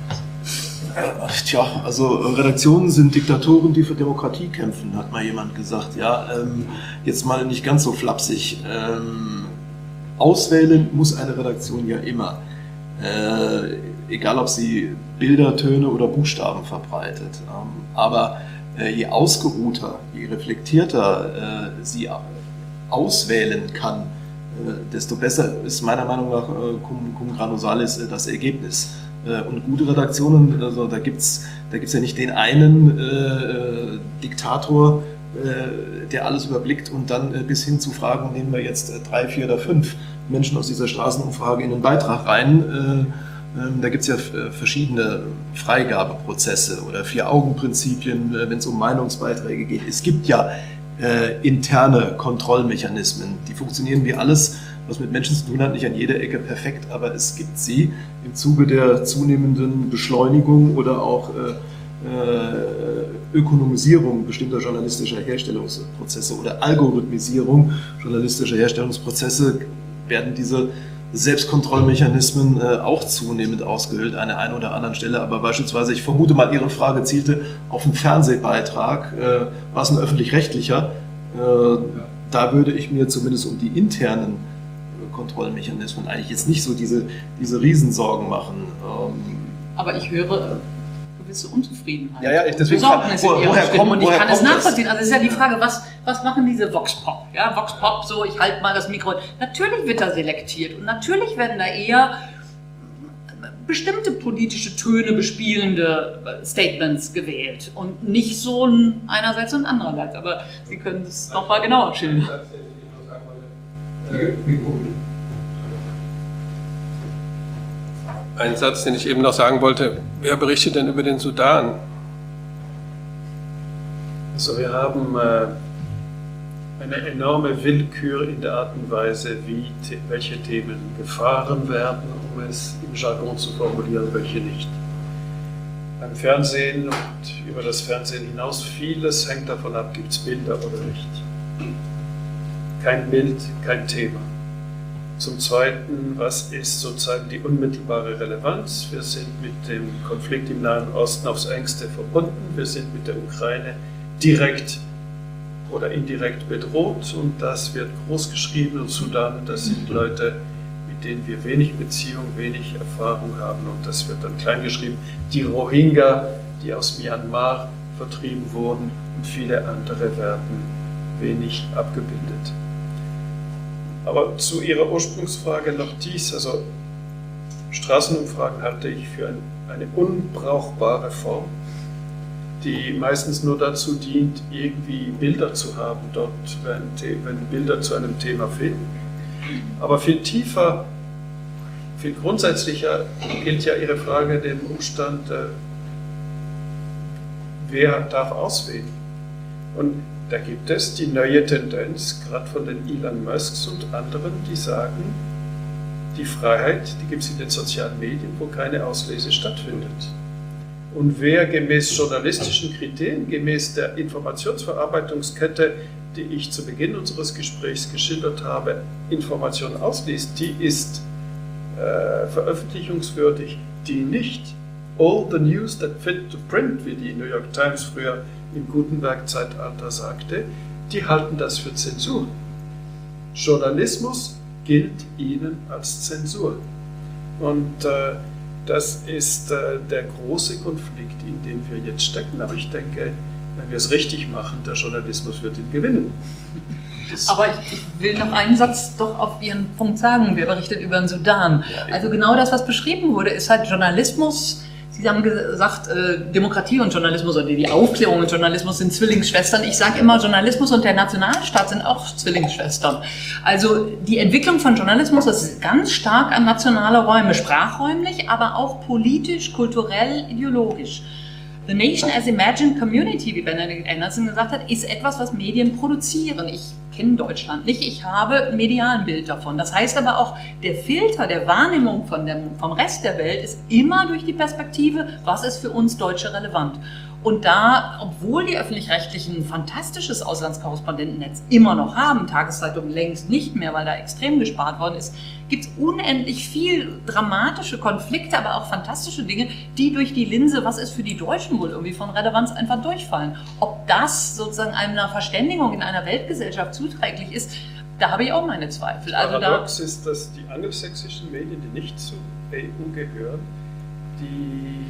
Tja, also Redaktionen sind Diktatoren, die für Demokratie kämpfen, hat mal jemand gesagt. Ja, jetzt mal nicht ganz so flapsig. Auswählen muss eine Redaktion ja immer. Egal, ob sie Bilder, Töne oder Buchstaben verbreitet. Aber je ausgeruhter, je reflektierter sie auswählen kann, desto besser ist meiner Meinung nach cum grano salis das Ergebnis. Und gute Redaktionen, also da gibt's ja nicht den einen Diktator, der alles überblickt und dann bis hin zu Fragen, nehmen wir jetzt 3, 4 oder 5 Menschen aus dieser Straßenumfrage in den Beitrag rein. Da gibt es ja verschiedene Freigabeprozesse oder 4-Augen-Prinzipien, wenn es um Meinungsbeiträge geht. Es gibt ja interne Kontrollmechanismen, die funktionieren wie alles, was mit Menschen zu tun hat, nicht an jeder Ecke perfekt, aber es gibt sie im Zuge der zunehmenden Beschleunigung oder auch Ökonomisierung bestimmter journalistischer Herstellungsprozesse oder Algorithmisierung journalistischer Herstellungsprozesse werden diese Selbstkontrollmechanismen auch zunehmend ausgehöhlt an der einen oder anderen Stelle. Aber beispielsweise, ich vermute mal, Ihre Frage zielte auf einen Fernsehbeitrag. War es ein öffentlich-rechtlicher? Da würde ich mir zumindest um die internen Kontrollmechanismen eigentlich jetzt nicht so diese Riesensorgen machen. Aber ich höre gewisse Unzufriedenheit. Ja, deswegen Besorgnis in Ihrer Stimme und ich kann es nachvollziehen. Das? Also es ist ja die Frage, was machen diese Vox-Pop? Ja, Vox-Pop, so, ich halte mal das Mikro. Natürlich wird da selektiert und natürlich werden da eher bestimmte politische Töne bespielende Statements gewählt und nicht so ein einerseits und andererseits. Aber Sie können es noch mal genauer schildern. Ein Satz, den ich eben noch sagen wollte, wer berichtet denn über den Sudan? Also wir haben eine enorme Willkür in der Art und Weise, welche Themen gefahren werden, um es im Jargon zu formulieren, welche nicht. Beim Fernsehen und über das Fernsehen hinaus, vieles hängt davon ab, gibt es Bilder oder nicht. Kein Bild, kein Thema. Zum Zweiten, was ist sozusagen die unmittelbare Relevanz? Wir sind mit dem Konflikt im Nahen Osten aufs Engste verbunden. Wir sind mit der Ukraine direkt oder indirekt bedroht und das wird groß geschrieben. Und Sudan, das sind Leute, mit denen wir wenig Beziehung, wenig Erfahrung haben und das wird dann klein geschrieben. Die Rohingya, die aus Myanmar vertrieben wurden und viele andere werden wenig abgebildet. Aber zu Ihrer Ursprungsfrage noch dies, also Straßenumfragen halte ich für eine unbrauchbare Form, die meistens nur dazu dient, irgendwie Bilder zu haben, dort, wenn Bilder zu einem Thema fehlen. Aber viel tiefer, viel grundsätzlicher gilt ja Ihre Frage dem Umstand, wer darf auswählen? Und da gibt es die neue Tendenz, gerade von den Elon Musks und anderen, die sagen, die Freiheit, die gibt es in den sozialen Medien, wo keine Auslese stattfindet. Und wer gemäß journalistischen Kriterien, gemäß der Informationsverarbeitungskette, die ich zu Beginn unseres Gesprächs geschildert habe, Informationen ausliest, die ist veröffentlichungswürdig, die nicht. All the news that fit to print, wie die New York Times früher im Gutenberg-Zeitalter sagte, die halten das für Zensur. Journalismus gilt ihnen als Zensur. Und das ist der große Konflikt, in dem wir jetzt stecken. Aber ich denke, wenn wir es richtig machen, der Journalismus wird ihn gewinnen. Aber ich will noch einen Satz doch auf Ihren Punkt sagen. Wer berichtet über den Sudan? Also genau das, was beschrieben wurde, ist halt Journalismus. Sie haben gesagt, Demokratie und Journalismus oder die Aufklärung und Journalismus sind Zwillingsschwestern. Ich sage immer, Journalismus und der Nationalstaat sind auch Zwillingsschwestern. Also die Entwicklung von Journalismus ist ganz stark an nationale Räume, sprachräumlich, aber auch politisch, kulturell, ideologisch. The Nation as Imagined Community, wie Benedict Anderson gesagt hat, ist etwas, was Medien produzieren. Ich kenne Deutschland nicht, ich habe ein medialen Bild davon. Das heißt aber auch, der Filter der Wahrnehmung vom Rest der Welt ist immer durch die Perspektive, was ist für uns Deutsche relevant. Und da, obwohl die Öffentlich-Rechtlichen ein fantastisches Auslandskorrespondentennetz immer noch haben, Tageszeitungen längst nicht mehr, weil da extrem gespart worden ist, gibt es unendlich viel dramatische Konflikte, aber auch fantastische Dinge, die durch die Linse, was ist für die Deutschen wohl irgendwie von Relevanz, einfach durchfallen. Ob das sozusagen einer Verständigung in einer Weltgesellschaft zuträglich ist, da habe ich auch meine Zweifel. Also paradox ist, dass die angelsächsischen Medien, die nicht zur EU gehören, die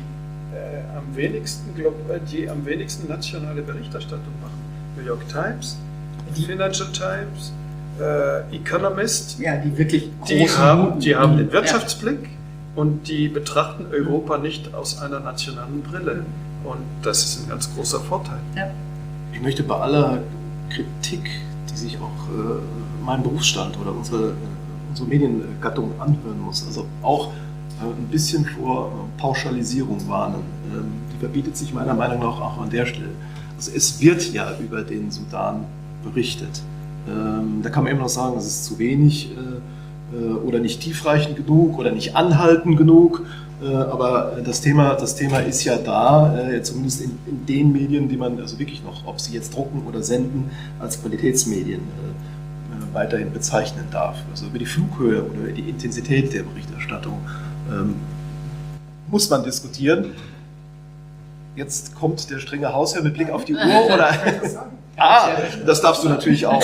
am wenigsten nationale Berichterstattung machen. New York Times, Financial Times, Economist, ja, die wirklich die haben den Wirtschaftsblick und die betrachten Europa nicht aus einer nationalen Brille. Und das ist ein ganz großer Vorteil. Ja. Ich möchte bei aller Kritik, die sich auch meinem Berufsstand oder unsere Mediengattung anhören muss, also auch ein bisschen vor Pauschalisierung warnen. Die verbietet sich meiner Meinung nach auch an der Stelle. Also es wird ja über den Sudan berichtet. Da kann man immer noch sagen, es ist zu wenig oder nicht tiefreichend genug oder nicht anhaltend genug. Aber das Thema ist ja da, zumindest in den Medien, die man also wirklich noch, ob sie jetzt drucken oder senden, als Qualitätsmedien weiterhin bezeichnen darf. Also über die Flughöhe oder die Intensität der Berichterstattung muss man diskutieren. Jetzt kommt der strenge Hausherr mit Blick auf die Uhr, oder? Das darfst du natürlich auch.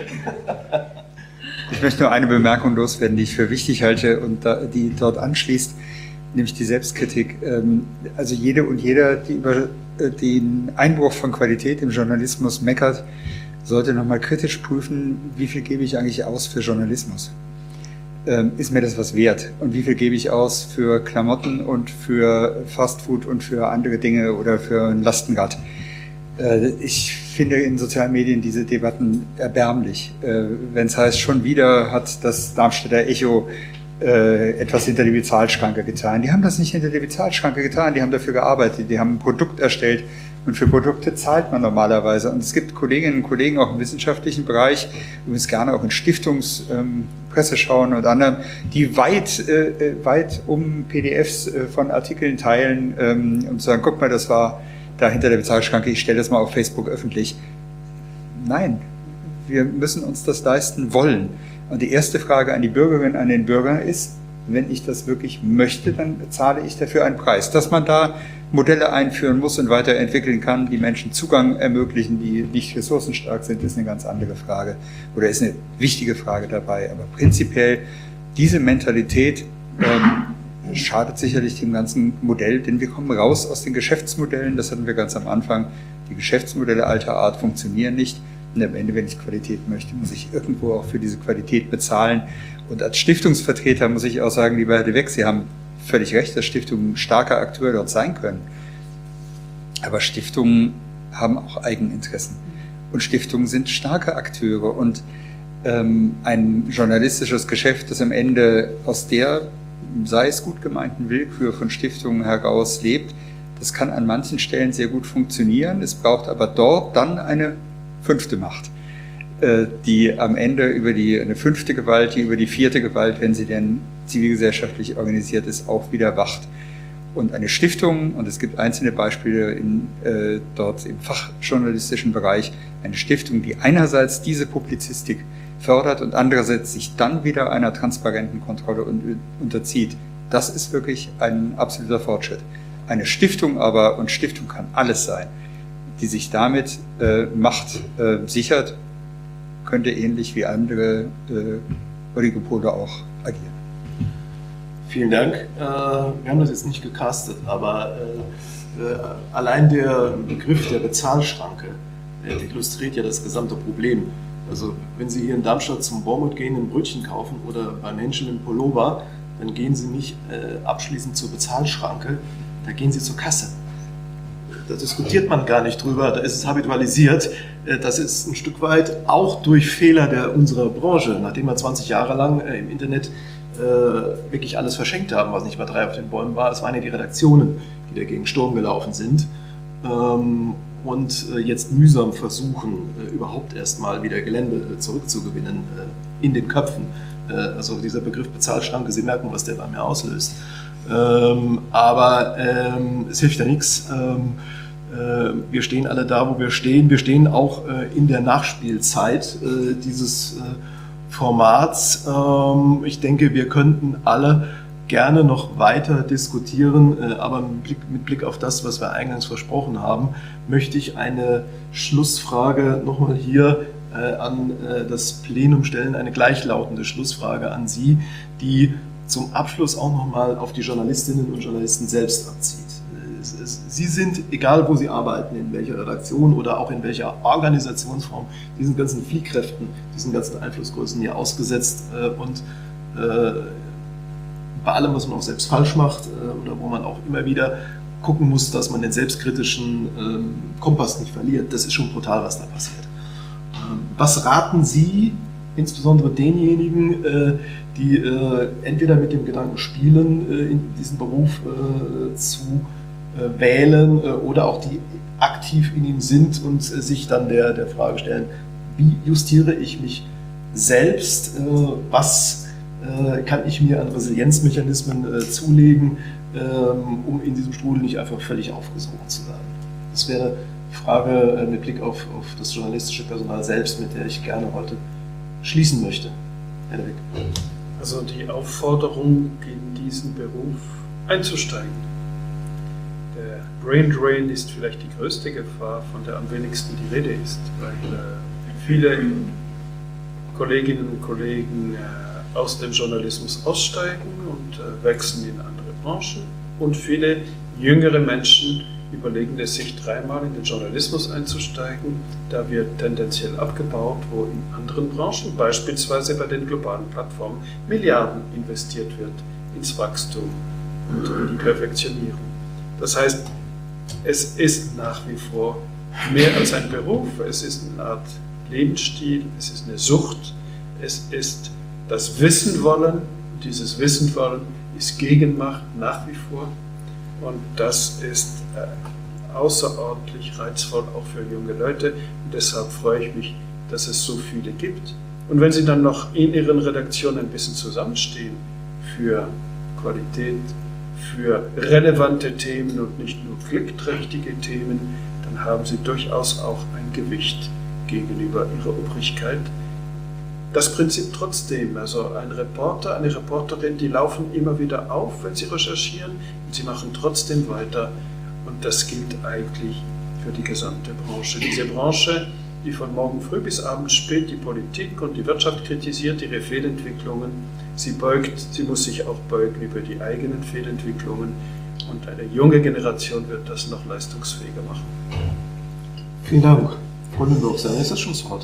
Ich möchte nur eine Bemerkung loswerden, die ich für wichtig halte und die dort anschließt, nämlich die Selbstkritik. Also jede und jeder, die über den Einbruch von Qualität im Journalismus meckert, sollte nochmal kritisch prüfen, wie viel gebe ich eigentlich aus für Journalismus? Ist mir das was wert? Und wie viel gebe ich aus für Klamotten und für Fastfood und für andere Dinge oder für ein Lastenrad? Ich finde in sozialen Medien diese Debatten erbärmlich. Wenn es heißt, schon wieder hat das Darmstädter Echo etwas hinter die Bezahlschranke getan. Die haben das nicht hinter die Bezahlschranke getan, die haben dafür gearbeitet, die haben ein Produkt erstellt und für Produkte zahlt man normalerweise. Und es gibt Kolleginnen und Kollegen auch im wissenschaftlichen Bereich, übrigens gerne auch in Stiftungspresseschauen und anderen, die weit um PDFs von Artikeln teilen und sagen, guck mal, das war da hinter der Bezahlschranke, ich stelle das mal auf Facebook öffentlich. Nein, wir müssen uns das leisten wollen. Und die erste Frage an die Bürgerinnen, an den Bürger ist, wenn ich das wirklich möchte, dann zahle ich dafür einen Preis. Dass man da Modelle einführen muss und weiterentwickeln kann, die Menschen Zugang ermöglichen, die nicht ressourcenstark sind, ist eine ganz andere Frage oder ist eine wichtige Frage dabei. Aber prinzipiell diese Mentalität schadet sicherlich dem ganzen Modell, denn wir kommen raus aus den Geschäftsmodellen, das hatten wir ganz am Anfang. Die Geschäftsmodelle alter Art funktionieren nicht. Und am Ende, wenn ich Qualität möchte, muss ich irgendwo auch für diese Qualität bezahlen. Und als Stiftungsvertreter muss ich auch sagen, lieber Herr de Weck, Sie haben völlig recht, dass Stiftungen ein starker Akteur dort sein können. Aber Stiftungen haben auch Eigeninteressen. Und Stiftungen sind starke Akteure. Und ein journalistisches Geschäft, das am Ende aus der, sei es gut gemeinten Willkür von Stiftungen heraus lebt, das kann an manchen Stellen sehr gut funktionieren. Es braucht aber dort dann eine fünfte Macht, die am Ende über eine fünfte Gewalt, die über die vierte Gewalt, wenn sie denn zivilgesellschaftlich organisiert ist, auch wieder wacht. Und eine Stiftung, und es gibt einzelne Beispiele dort im fachjournalistischen Bereich, eine Stiftung, die einerseits diese Publizistik fördert und andererseits sich dann wieder einer transparenten Kontrolle unterzieht, das ist wirklich ein absoluter Fortschritt. Eine Stiftung aber, und Stiftung kann alles sein, die sich damit Macht sichert, könnte ähnlich wie andere Oligopole auch agieren. Vielen Dank. Wir haben das jetzt nicht gecastet, aber allein der Begriff der Bezahlschranke illustriert ja das gesamte Problem. Also wenn Sie hier in Darmstadt zum Bormut gehen, ein Brötchen kaufen oder bei Menschen im Pullover, dann gehen Sie nicht abschließend zur Bezahlschranke, da gehen Sie zur Kasse. Da diskutiert man gar nicht drüber, da ist es habitualisiert. Das ist ein Stück weit auch durch Fehler unserer Branche, nachdem wir 20 Jahre lang im Internet wirklich alles verschenkt haben, was nicht bei 3 auf den Bäumen war. Es waren ja die Redaktionen, die dagegen Sturm gelaufen sind und jetzt mühsam versuchen, überhaupt erstmal wieder Gelände zurückzugewinnen in den Köpfen. Also dieser Begriff Bezahlschranke, Sie merken, was der bei mir auslöst. Aber es hilft ja nichts. Wir stehen alle da, wo wir stehen. Wir stehen auch in der Nachspielzeit dieses Formats. Ich denke, wir könnten alle gerne noch weiter diskutieren, aber mit Blick auf das, was wir eingangs versprochen haben, möchte ich eine Schlussfrage nochmal hier an das Plenum stellen, eine gleichlautende Schlussfrage an Sie, die zum Abschluss auch nochmal auf die Journalistinnen und Journalisten selbst abzieht. Sie sind, egal wo Sie arbeiten, in welcher Redaktion oder auch in welcher Organisationsform, diesen ganzen Fliehkräften, diesen ganzen Einflussgrößen hier ausgesetzt und bei allem, was man auch selbst falsch macht oder wo man auch immer wieder gucken muss, dass man den selbstkritischen Kompass nicht verliert, das ist schon brutal, was da passiert. Was raten Sie insbesondere denjenigen, die entweder mit dem Gedanken spielen, in diesen Beruf zu wählen oder auch die aktiv in ihm sind und sich dann der Frage stellen, wie justiere ich mich selbst, was kann ich mir an Resilienzmechanismen zulegen, um in diesem Strudel nicht einfach völlig aufgesogen zu werden. Das wäre die Frage mit Blick auf das journalistische Personal selbst, mit der ich gerne heute schließen möchte. Herr de Weck. Also die Aufforderung, in diesen Beruf einzusteigen. Der Brain Drain ist vielleicht die größte Gefahr, von der am wenigsten die Rede ist, weil viele Kolleginnen und Kollegen aus dem Journalismus aussteigen und wechseln in andere Branchen und viele jüngere Menschen überlegen es sich dreimal in den Journalismus einzusteigen. Da wird tendenziell abgebaut, wo in anderen Branchen, beispielsweise bei den globalen Plattformen, Milliarden investiert wird ins Wachstum und in die Perfektionierung. Das heißt, es ist nach wie vor mehr als ein Beruf, es ist eine Art Lebensstil, es ist eine Sucht, es ist das Wissen wollen, und dieses Wissen wollen ist Gegenmacht nach wie vor und das ist außerordentlich reizvoll auch für junge Leute und deshalb freue ich mich, dass es so viele gibt. Und wenn Sie dann noch in Ihren Redaktionen ein bisschen zusammenstehen für Qualität, für relevante Themen und nicht nur klickträchtige Themen, dann haben Sie durchaus auch ein Gewicht gegenüber Ihrer Obrigkeit. Das Prinzip trotzdem, also ein Reporter, eine Reporterin, die laufen immer wieder auf, wenn sie recherchieren und sie machen trotzdem weiter und das gilt eigentlich für die gesamte Branche. Diese Branche, die von morgen früh bis abends spät die Politik und die Wirtschaft kritisiert, ihre Fehlentwicklungen, sie muss sich auch beugen über die eigenen Fehlentwicklungen und eine junge Generation wird das noch leistungsfähiger machen. Vielen Dank. Frau Lüneburg, sein nächstes Schlusswort.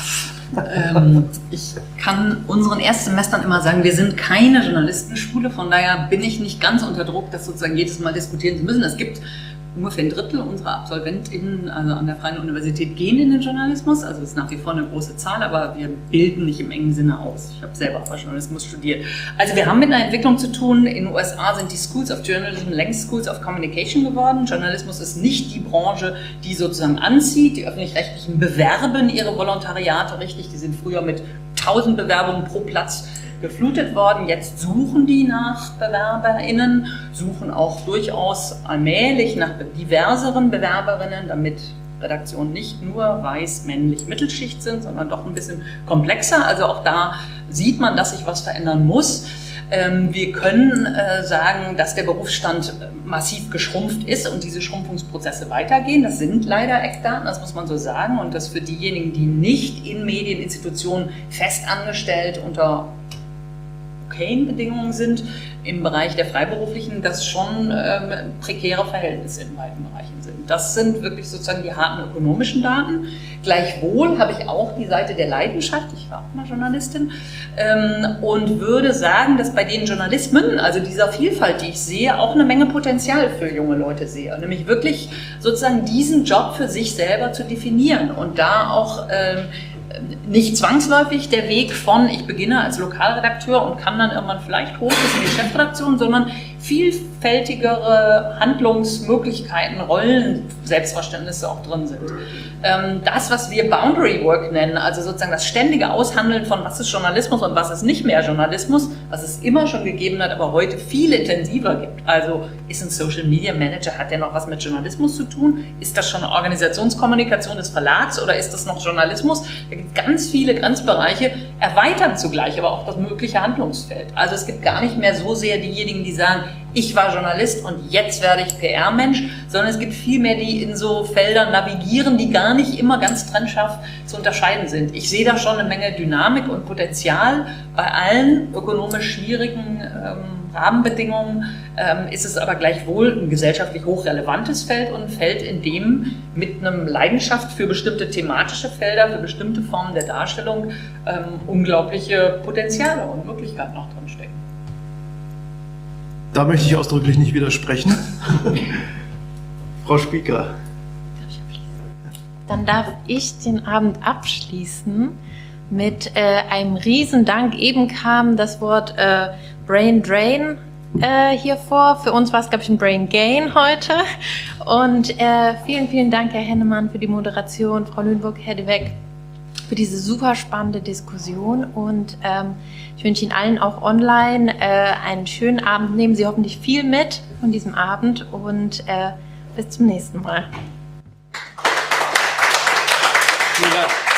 Ich kann unseren Erstsemestern immer sagen, wir sind keine Journalistenschule, von daher bin ich nicht ganz unter Druck, das sozusagen jedes Mal diskutieren zu müssen. Es gibt ungefähr ein Drittel unserer AbsolventInnen, also an der Freien Universität, gehen in den Journalismus. Also es ist nach wie vor eine große Zahl, aber wir bilden nicht im engen Sinne aus. Ich habe selber auch Journalismus studiert. Also wir haben mit einer Entwicklung zu tun. In den USA sind die Schools of Journalism längst Schools of Communication geworden. Journalismus ist nicht die Branche, die sozusagen anzieht. Die Öffentlich-Rechtlichen bewerben ihre Volontariate richtig. Die sind früher mit 1000 Bewerbungen pro Platz geflutet worden. Jetzt suchen die nach BewerberInnen, suchen auch durchaus allmählich nach diverseren Bewerberinnen, damit Redaktionen nicht nur weiß, männlich, Mittelschicht sind, sondern doch ein bisschen komplexer. Also auch da sieht man, dass sich was verändern muss. Wir können sagen, dass der Berufsstand massiv geschrumpft ist und diese Schrumpfungsprozesse weitergehen. Das sind leider Eckdaten, das muss man so sagen. Und dass für diejenigen, die nicht in Medieninstitutionen festangestellt unter okayen Bedingungen sind, im Bereich der Freiberuflichen, das schon prekäre Verhältnisse in weiten Bereichen sind. Das sind wirklich sozusagen die harten ökonomischen Daten. Gleichwohl habe ich auch die Seite der Leidenschaft, ich war auch mal Journalistin, und würde sagen, dass bei den Journalismen, also dieser Vielfalt, die ich sehe, auch eine Menge Potenzial für junge Leute sehe. Nämlich wirklich sozusagen diesen Job für sich selber zu definieren und da auch nicht zwangsläufig der Weg von, ich beginne als Lokalredakteur und kann dann irgendwann vielleicht hoch bis in die Chefredaktion, sondern vielfältigere Handlungsmöglichkeiten, Rollen, Selbstverständnisse auch drin sind. Das, was wir Boundary Work nennen, also sozusagen das ständige Aushandeln von was ist Journalismus und was ist nicht mehr Journalismus, was es immer schon gegeben hat, aber heute viel intensiver gibt. Also ist ein Social Media Manager, hat der noch was mit Journalismus zu tun? Ist das schon eine Organisationskommunikation des Verlags oder ist das noch Journalismus? Da gibt es ganz viele Grenzbereiche, erweitern zugleich aber auch das mögliche Handlungsfeld. Also es gibt gar nicht mehr so sehr diejenigen, die sagen, ich war Journalist und jetzt werde ich PR-Mensch, sondern es gibt vielmehr, die in so Feldern navigieren, die gar nicht immer ganz trennscharf zu unterscheiden sind. Ich sehe da schon eine Menge Dynamik und Potenzial. Bei allen ökonomisch schwierigen Rahmenbedingungen ist es aber gleichwohl ein gesellschaftlich hochrelevantes Feld und ein Feld, in dem mit einer Leidenschaft für bestimmte thematische Felder, für bestimmte Formen der Darstellung unglaubliche Potenziale und Möglichkeiten auch drinstecken. Da möchte ich ausdrücklich nicht widersprechen. Frau Spieker. Dann darf ich den Abend abschließen mit einem Riesendank. Eben kam das Wort Brain Drain hier vor. Für uns war es, glaube ich, ein Brain Gain heute. Und vielen, vielen Dank, Herr Hennemann, für die Moderation, Frau Lüneburg, Herr de Weck, für diese super spannende Diskussion. Und ich wünsche Ihnen allen auch online einen schönen Abend. Nehmen Sie hoffentlich viel mit von diesem Abend und bis zum nächsten Mal. Vielen Dank.